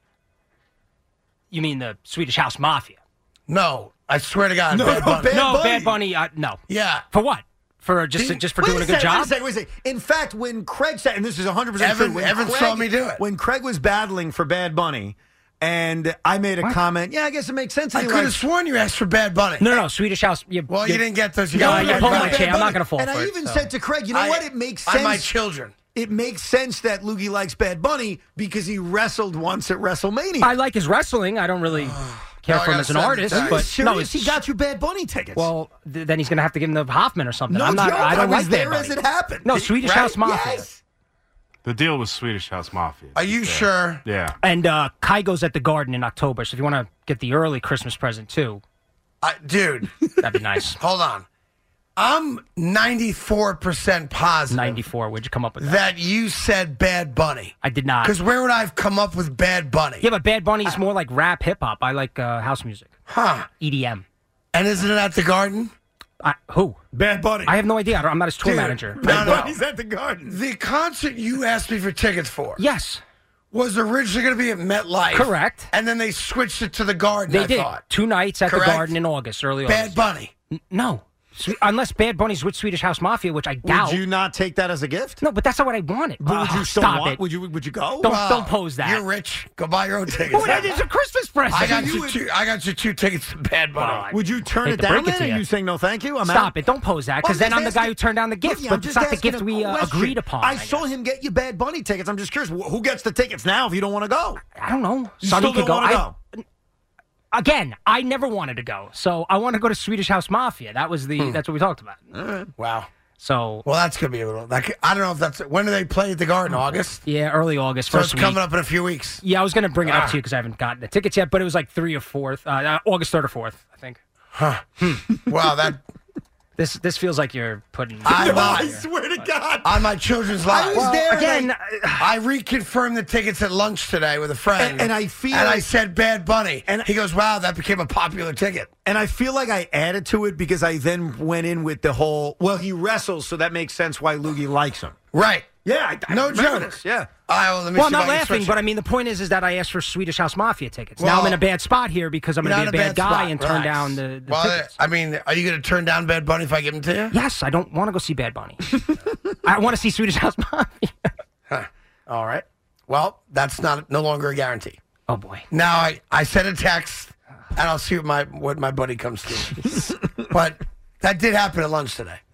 You mean the Swedish House Mafia? No, I swear to God, No, Bad no, Bunny. Bad no, Bunny. Bad Bunny. Uh, no. Yeah, For what? For just Did- just for wait doing a, second, good job? Wait a second, wait a second. In fact, when Craig said, and this is one hundred percent Evan- true, when Evan Craig, saw me do it. When Craig was battling for Bad Bunny, and I made a What? comment, yeah, I guess it makes sense. I He could have likes- sworn you asked for Bad Bunny. No, no, no. Swedish House. You, Well, you didn't get those. You No, got you Bad pulled Bunny. my chair. I'm not going to fall And for I it. even so. said to Craig, you know I- what? It makes On sense. my children. It makes sense that Loogie likes Bad Bunny because he wrestled once at WrestleMania. I like his wrestling. I don't really care No, I for him gotta as an send it artist, to you. but Serious? no, it's he got you Bad Bunny tickets. Well, th- then he's going to have to give him the Hoffman or something. no I'm not. joke. I don't was like there Bad as Bunny. it happened. No, Did- Swedish right? House Mafia. Yes. The deal was Swedish House Mafia. Are you Yeah. sure? Yeah. And uh, Kygo's at the Garden in October, so if you want to get the early Christmas present too, I, dude, that'd be nice. hold on. I'm ninety-four percent positive ninety-four. Where'd you come up with that? that you said Bad Bunny. I did not. Because where would I have come up with Bad Bunny? Yeah, but Bad Bunny is more like rap, hip hop. I like uh, house music, Huh. E D M. And isn't it at the Garden? I, who? Bad Bunny. I have no idea. I don't, I'm not his tour Dude, manager. No, no. Bunny's at the Garden. The concert you asked me for tickets for Yes, was originally going to be at MetLife. correct. And then they switched it to the Garden, They I did thought. two nights at Correct? the Garden in August, early Bad August. Bunny. N- no, Swe- unless Bad Bunny's with Swedish House Mafia, which I doubt. Would you not take that as a gift? No, but that's not what I wanted. But would Oh, you still stop want? it. Would you? Would you go? Don't Wow. don't pose that. You're rich. Go buy your own tickets. Oh, that is a Christmas present. I got you you, would- two. I got you two tickets to Bad Bunny. Well, Would you turn hate it to down? break it Then? to Are you. you saying no, thank you? I'm Stop out. it. Don't pose that, because Well, then I'm the just guy who asking- turned down the gift. Look, I'm but it's just not the asking gift a we uh, question. agreed upon. I, I saw guess. him get you Bad Bunny tickets. I'm just curious. wh- Who gets the tickets now if you don't want to go? I don't know. You Sonny still could don't go. wanna I- go? Again, I never wanted to go, so I want to go to Swedish House Mafia. That was the. That's what we talked about. Wow. So Well, that's going to be a little. Like, I don't know if that's. When do they play at the Garden? August? yeah, early August, So first it's coming week. up in a few weeks. Yeah, I was going to bring it up Ah. to you because I haven't gotten the tickets yet, but it was like three or fourth, uh, uh, August third or fourth, I think. Huh. Wow, that. This this feels like you're putting. I No, lied. I swear to God. On my children's lives. I was there and again. I reconfirmed the tickets at lunch today with a friend. And- and I feel And I like- said Bad Bunny. And- And he goes, wow, that became a popular ticket. And I feel like I added to it because I then went in with the whole, well, he wrestles, so that makes sense why Loogie likes him. Right. Yeah, I, I No remember joke. this, yeah. All right, well, let me Well, I'm see not if I can laughing, switch but it. I mean, the point is, is that I asked for Swedish House Mafia tickets. now Well, I'm in a bad spot here because I'm You're going to be a not bad in a bad guy spot. and turn Relax. down the, the Well, tickets. I mean, are you going to turn down Bad Bunny if I give them to you? Yes, I don't want to go see Bad Bunny. I want to see Swedish House Mafia. Huh. All right. Well, that's not no longer a guarantee. Oh boy. Now I, I sent a text, and I'll see what my what my buddy comes to. But that did happen at lunch today.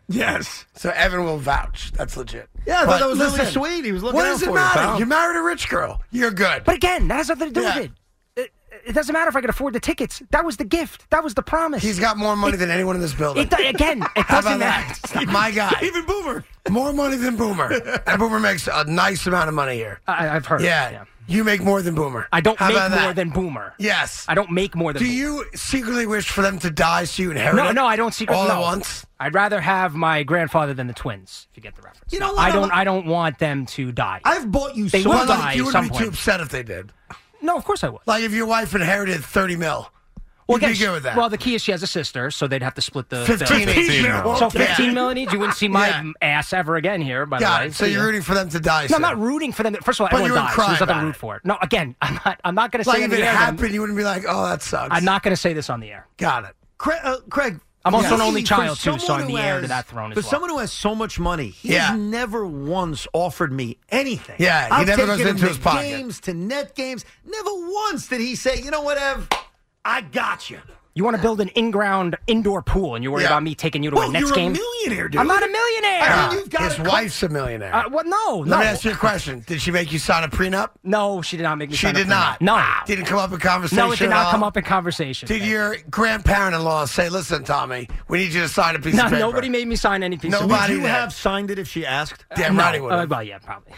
Yes. So Evan will vouch. That's legit. Yeah, I thought But that was really listen, sweet. He was looking what out does it for you, matter? pal. You married a rich girl. You're good. But again, that has nothing to do Yeah. with it. it. It doesn't matter if I can afford the tickets. That was the gift. That was the promise. He's got more money It- than anyone in this building. It, do- again, it How doesn't about matter. that? My guy. Even Boomer. More money than Boomer. And Boomer makes a nice amount of money here. I, I've heard. Yeah. yeah. You make more than Boomer. I don't How make about more that? than Boomer. Yes. I don't make more than Do Boomer. you secretly wish for them to die so you inherit No, it? no, I don't secretly. All no. at once? I'd rather have my grandfather than the twins, if you get the reference. You know No, what? I don't. I'm- I don't want them to die. I've bought you They so will Well, much. die like, you at wouldn't some be too point. upset if they did. No, of course I would. Like if your wife inherited thirty mil. Well, You'd be again, good with that. well, the key is she has a sister, so they'd have to split the fifteen the- each. mil. So Yeah. fifteen million each. You wouldn't see my Yeah. ass ever again here. By Got the way, it. So See you're ya. rooting for them to die No, soon. I'm not rooting for them. First of all, But everyone you would dies. cry So there's nothing about to root it. for. No, again, I'm not. I'm not going to say Like on if the it air. that I'm- happened, you wouldn't be like, oh, that sucks. I'm not going to say this on the air. Got it. Craig, uh, Craig I'm also an for only child, too, so someone I'm the who heir to has- that throne as For well. someone who has so much money, he Yeah. has never once offered me anything. Yeah, he I've never goes taken him into to his pocket. games, to net games. Never once did he say, you know what, Ev, I got you. You want to build an in-ground indoor pool, and you're worried Yeah. about me taking you to Well, a Nets you're game? a millionaire, dude. I'm not a millionaire. I Uh, mean, you've got his a wife's a millionaire. Uh, what? No, Let no. me ask you a question. Did she make you sign a prenup? No, she did not make me She sign a did prenup. not. No. Didn't come up in conversation No, it did at not all? come up in conversation. Did man. your grandparent-in-law say, listen, Tommy, we need you to sign a piece No, of paper? nobody made me sign any piece of Nobody Would you did. have signed it if she asked? Damn no. right he would Uh, have. well, yeah, probably.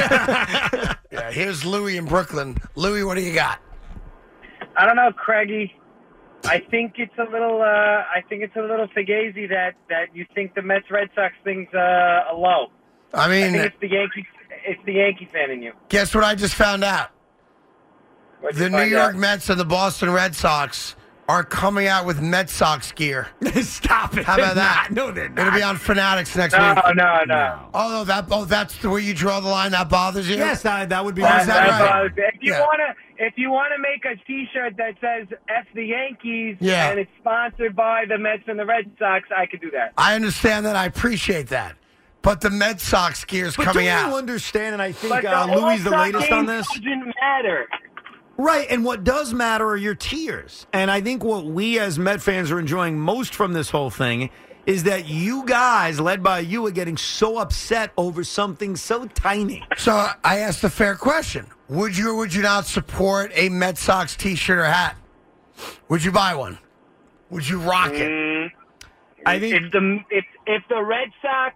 Yeah, here's Louie in Brooklyn. Louie, what do you got? I don't know, Craigie. I think it's a little. Uh, I think it's a little fugazi that, that you think the Mets Red Sox thing's uh, a low. I I mean, think it's the Yankee. It's the Yankee fan in you. guess what I just found out? What'd The you New find York out? Mets and the Boston Red Sox are coming out with Met Sox gear. Stop it. How about They're that? not. No, they're not. It'll be on Fanatics next No, week. no, no. Oh, no, that, oh, that's the way you draw the line. That bothers you? Yes, that, that would be. Why is that That's right? all- If you Yeah. wanna, if you wanna make a T-shirt that says "F the Yankees" Yeah. and it's sponsored by the Mets and the Red Sox, I could do that. I understand that. I appreciate that. But the Met Sox gear is But coming don't out. you understand, and I think But the uh, Louis the All-Star latest game on this? doesn't matter. Right, and what does matter are your tears. And I think what we as Met fans are enjoying most from this whole thing is that you guys, led by you, are getting so upset over something so tiny. So I asked a fair question. Would you or would you not support a Met Sox T-shirt or hat? Would you buy one? Would you rock it? Mm, I think if the if if the Red Sox,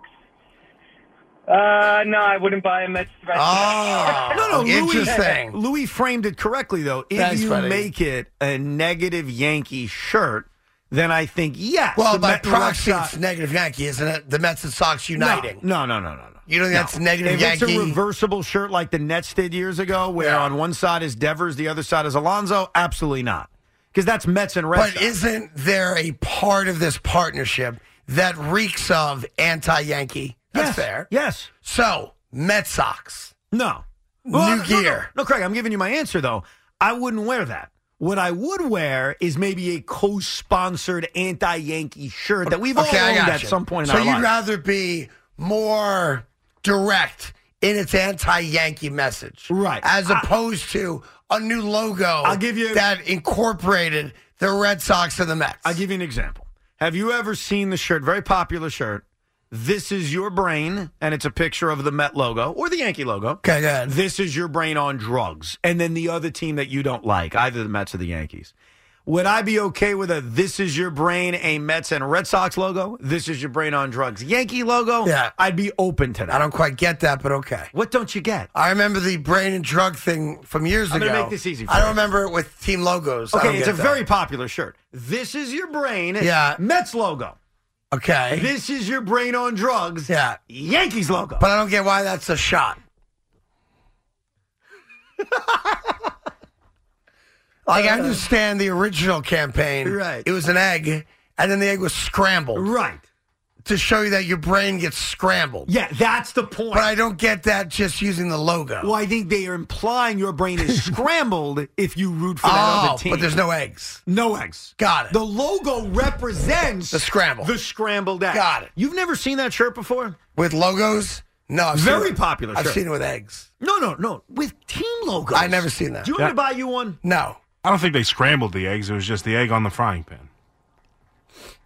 uh, no, I wouldn't buy a Mets. Red Oh, no, no, Louis, interesting. Louis framed it correctly, though. If That's you funny. make it a negative Yankee shirt, then I think yes. Well, the by Met- the Red proxy, Sox- it's negative Yankee, isn't it? The Mets and Sox uniting. No, no, no, no, no. You don't think No. that's negative if Yankee? it's a reversible shirt like the Nets did years ago, where Yeah. on one side is Devers, the other side is Alonso, absolutely not. Because that's Mets and Red But Sox. isn't there a part of this partnership that reeks of anti-Yankee? That's yes, fair. Yes. So, Met Sox. No. New no, no, gear. No, no, Craig, I'm giving you my answer, though. I wouldn't wear that. What I would wear is maybe a co-sponsored anti-Yankee shirt that we've Okay, all I owned got at you. some point in so our you'd life. rather be more direct in its anti-Yankee message. Right. As I- opposed to a new logo I'll give you- that incorporated the Red Sox and the Mets. I'll give you an example. Have you ever seen the shirt, very popular shirt, This Is Your Brain, and it's a picture of the Met logo or the Yankee logo. Okay, go ahead. This is your brain on drugs. And then the other team that you don't like, either the Mets or the Yankees. Would I be okay with a This Is Your Brain, a Mets and Red Sox logo? This is your brain on drugs. Yankee logo? Yeah. I'd be open to that. I don't quite get that, but okay. What don't you get? I remember the brain and drug thing from years I'm ago. gonna make this easy for I don't you. remember it with team logos. I don't Okay, it's get a that. very popular shirt. This is your brain. Yeah. Mets logo. Okay. This is your brain on drugs. Yeah. Yankees logo. But I don't get why that's a shot. Like, I understand the original campaign. Right. It was an egg, and then the egg was scrambled. Right. To show you that your brain gets scrambled. Yeah, that's the point. But I don't get that just using the logo. Well, I think they are implying your brain is scrambled if you root for that Oh, other team. but there's no eggs. No eggs. Got it. The logo represents The scramble. The scrambled egg. Got it. You've never seen that shirt before? With logos? No. I've Very seen it- popular I've shirt. seen it with eggs. No, no, no. With team logos. I've never seen that. Do you want me to buy you one? No. I don't think they scrambled the eggs. It was just the egg on the frying pan.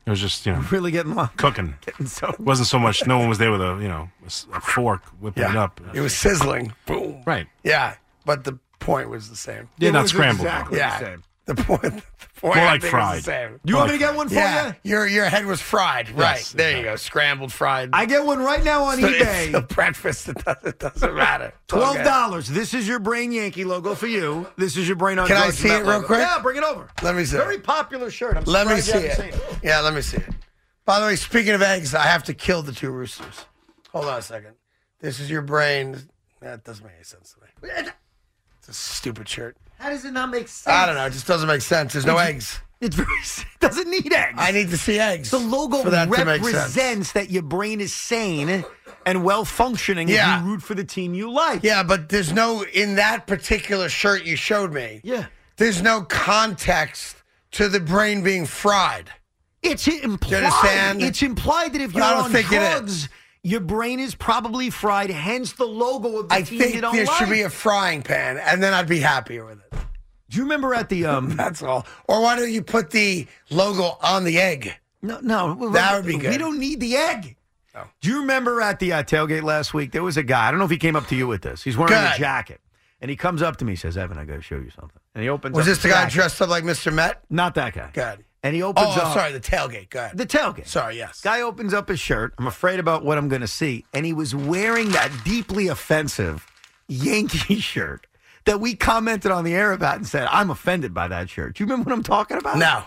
It was just, you know, really getting long. cooking. Getting so It wasn't so much. No one was there with a, you know, a, s- a fork whipping it Yeah. up. It was sizzling. Boom. Right. Yeah, but the point was the same. Yeah, It not was scrambled. exactly Yeah. the same. The point. The point More I like think fried. Was the same. You want me to get one for Yeah, you? your your head was fried. Right there, you go, scrambled fried. I get one right now on So eBay. It's a breakfast. It doesn't, it doesn't matter. Twelve dollars. This is your Brain Yankee logo for you. This is your Brain on. Can I Drugs see Met it real logo. quick? Yeah, bring it over. Let me see. Very it. popular shirt. I'm Let me see surprised you it. haven't seen Yeah, let me see it. By the way, speaking of eggs, I have to kill the two roosters. Hold on a second. This is your Brain. That doesn't make any sense to me. It's a stupid shirt. How does it not make sense? I don't know. It just doesn't make sense. There's no It's- eggs. It's very. It doesn't need eggs. I need to see eggs. The logo for that to make sense. represents that your brain is sane and well functioning. Yeah. If you root for the team you like. Yeah, but there's no, in that particular shirt you showed me, Yeah. there's no context to the brain being fried. It's implied. Do you understand? It's implied that if But you're I don't on think it drugs, your brain is probably fried. Hence the logo of the I team you think don't there like. should be a frying pan, and then I'd be happier with it. Do you remember at the um? That's all. Or why don't you put the logo on the egg? No, no, That would be good. We don't need the egg. Oh. Do you remember at the uh, tailgate last week? There was a guy. I don't know if he came up to you with this. He's wearing Good. a jacket, and he comes up to me, says, "Evan, I got to show you something." And he opens. Was up this the his guy jacket. dressed up like Mister Met? Not that guy. Good. And he opens Oh, up. sorry, the tailgate. Good. The tailgate. Sorry, yes. Guy opens up his shirt. I'm afraid about what I'm going to see. And he was wearing that deeply offensive Yankee shirt that we commented on the air about and said, I'm offended by that shirt. Do you remember what I'm talking about? No.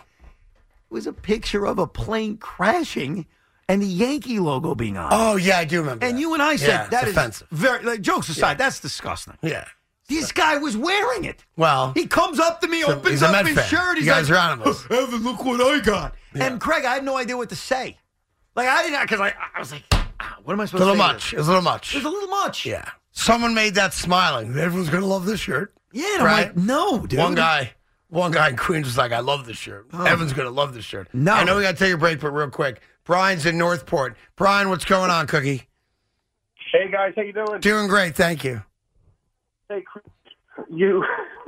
It was a picture of a plane crashing and the Yankee logo being on. Oh, yeah, I do remember And that. you and I said, Yeah, that it's is offensive. very, like, jokes aside, Yeah. that's disgusting. Yeah. This guy was wearing it. Well, He comes up to me, he's a- opens he's a up Met his fan. shirt. He's You guys like, are animals. Evan, look what I got. And Craig, I had no idea what to say. Like, I didn't, because I, I was like, ah, what am I it's a supposed little to say? to much. this? It was a little much. It was a little much. Yeah. Someone made that smiling. Everyone's going to love this shirt. Yeah, and I'm Right? like, no, dude. One guy, one guy in Queens was like, I love this shirt. Evan's going to love this shirt. No. I know we got to take a break, but real quick. Brian's in Northport. Brian, what's going on, Cookie? Hey guys, how you doing? Doing great, thank you. Hey, Chris, you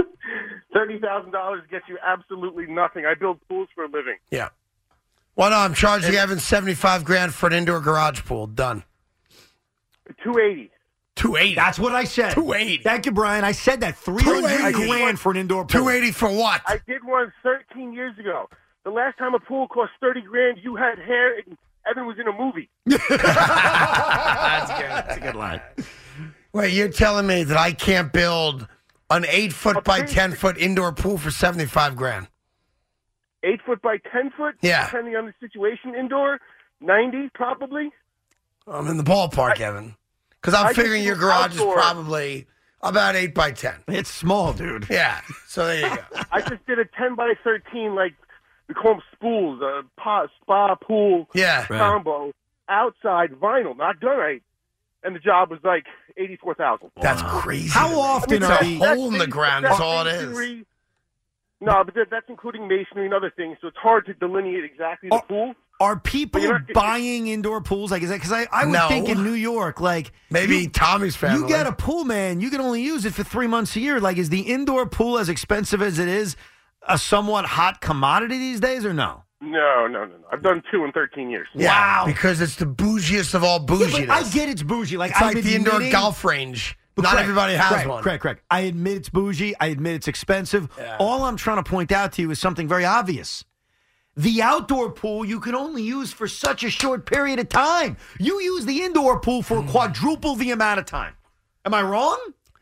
thirty thousand dollars gets you absolutely nothing. I build pools for a living. Yeah. Well, no, I'm charging Evan seventy-five grand for an indoor garage pool. Done. Two eighty. two eighty. That's what I said. two eighty. Thank you, Brian. I said that. three hundred two eighty. grand for an indoor pool. two eighty for what? I did one thirteen years ago. The last time a pool cost thirty grand, you had hair, and Evan was in a movie. That's good. That's a good line. Wait, you're telling me that I can't build an eight foot by ten foot indoor pool for seventy-five grand? Eight foot by ten foot. Yeah. Depending on the situation, indoor ninety probably. I'm in the ballpark, Evan. Because I'm I figuring just your do garage outdoor. is probably about eight by ten. It's small, dude. Yeah. So there you go. I just did a ten by thirteen, like we call them spools, a pa, spa pool Yeah. combo, outside vinyl, not gunite, and the job was like eighty-four thousand. That's crazy. How to me. often It's are a the- hole in the That's- ground. that's That's all it is. masonry. No, but that, that's including masonry and other things, so it's hard to delineate exactly the Oh, pool. Are people But you're not- buying indoor pools? Like, is that because I, I would No. think in New York, like Maybe you, Tommy's family. you get a pool, man. You can only use it for three months a year. Like, is the indoor pool as expensive as it is a somewhat hot commodity these days, or no? No, no, no, no. I've done two in thirteen years. Yeah, Wow. because it's the bougiest of all Yeah, bouginess. but I get it's bougie. Like, It's I'm like the indoor admitting- golf range. But Not Craig, everybody has Craig, one. Correct, correct. I admit it's bougie. I admit it's expensive. Yeah. All I'm trying to point out to you is something very obvious. The outdoor pool you can only use for such a short period of time. You use the indoor pool for quadruple the amount of time. Am I wrong?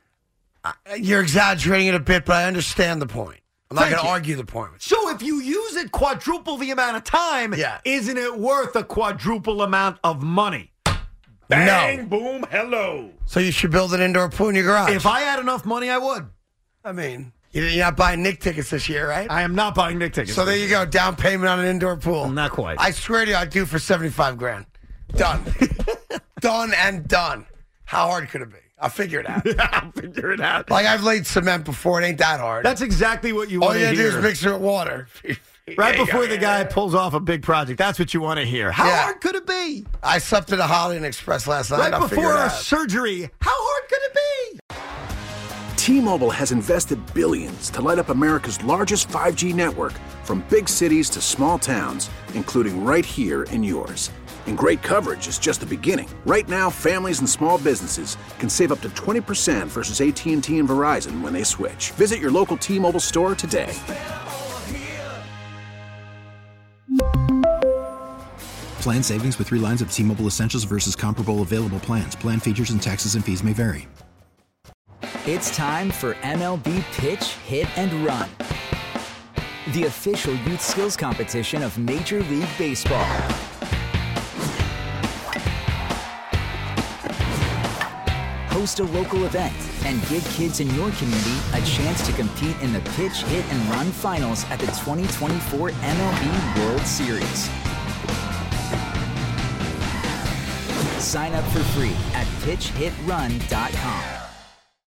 You're exaggerating it a bit, but I understand the point. I'm not Thank going to you. argue the point with you. So if you use it quadruple the amount of time, Yeah. isn't it worth a quadruple amount of money? Bang, boom, hello. So you should build an indoor pool in your garage. If I had enough money, I would. I mean, you- you're not buying Nick tickets this year, right? I am not buying Nick tickets. So there you go, down payment on an indoor pool. Not quite. I swear to you, I do for seventy-five grand. Done. Done and done. How hard could it be? I'll figure it out. I'll figure it out. Like I've laid cement before. It ain't that hard. That's exactly what you All want you to gotta hear. do is mix it with water. Right There you before go. the guy pulls off a big project. That's what you want to hear. How Yeah. hard could it be? I slept at a Holiday Inn Express last night. Right I'll figure before it our out. surgery. How hard could it be? T-Mobile has invested billions to light up America's largest five G network, from big cities to small towns, including right here in yours. And great coverage is just the beginning. Right now, families and small businesses can save up to twenty percent versus A T and T and Verizon when they switch. Visit your local T-Mobile store today. Plan savings with three lines of T-Mobile Essentials versus comparable available plans. Plan features and taxes and fees may vary. It's time for M L B Pitch, Hit, and Run, the official youth skills competition of Major League Baseball. Host a local event and give kids in your community a chance to compete in the Pitch, Hit, and Run finals at the twenty twenty-four M L B World Series. Sign up for free at pitch hit run dot com.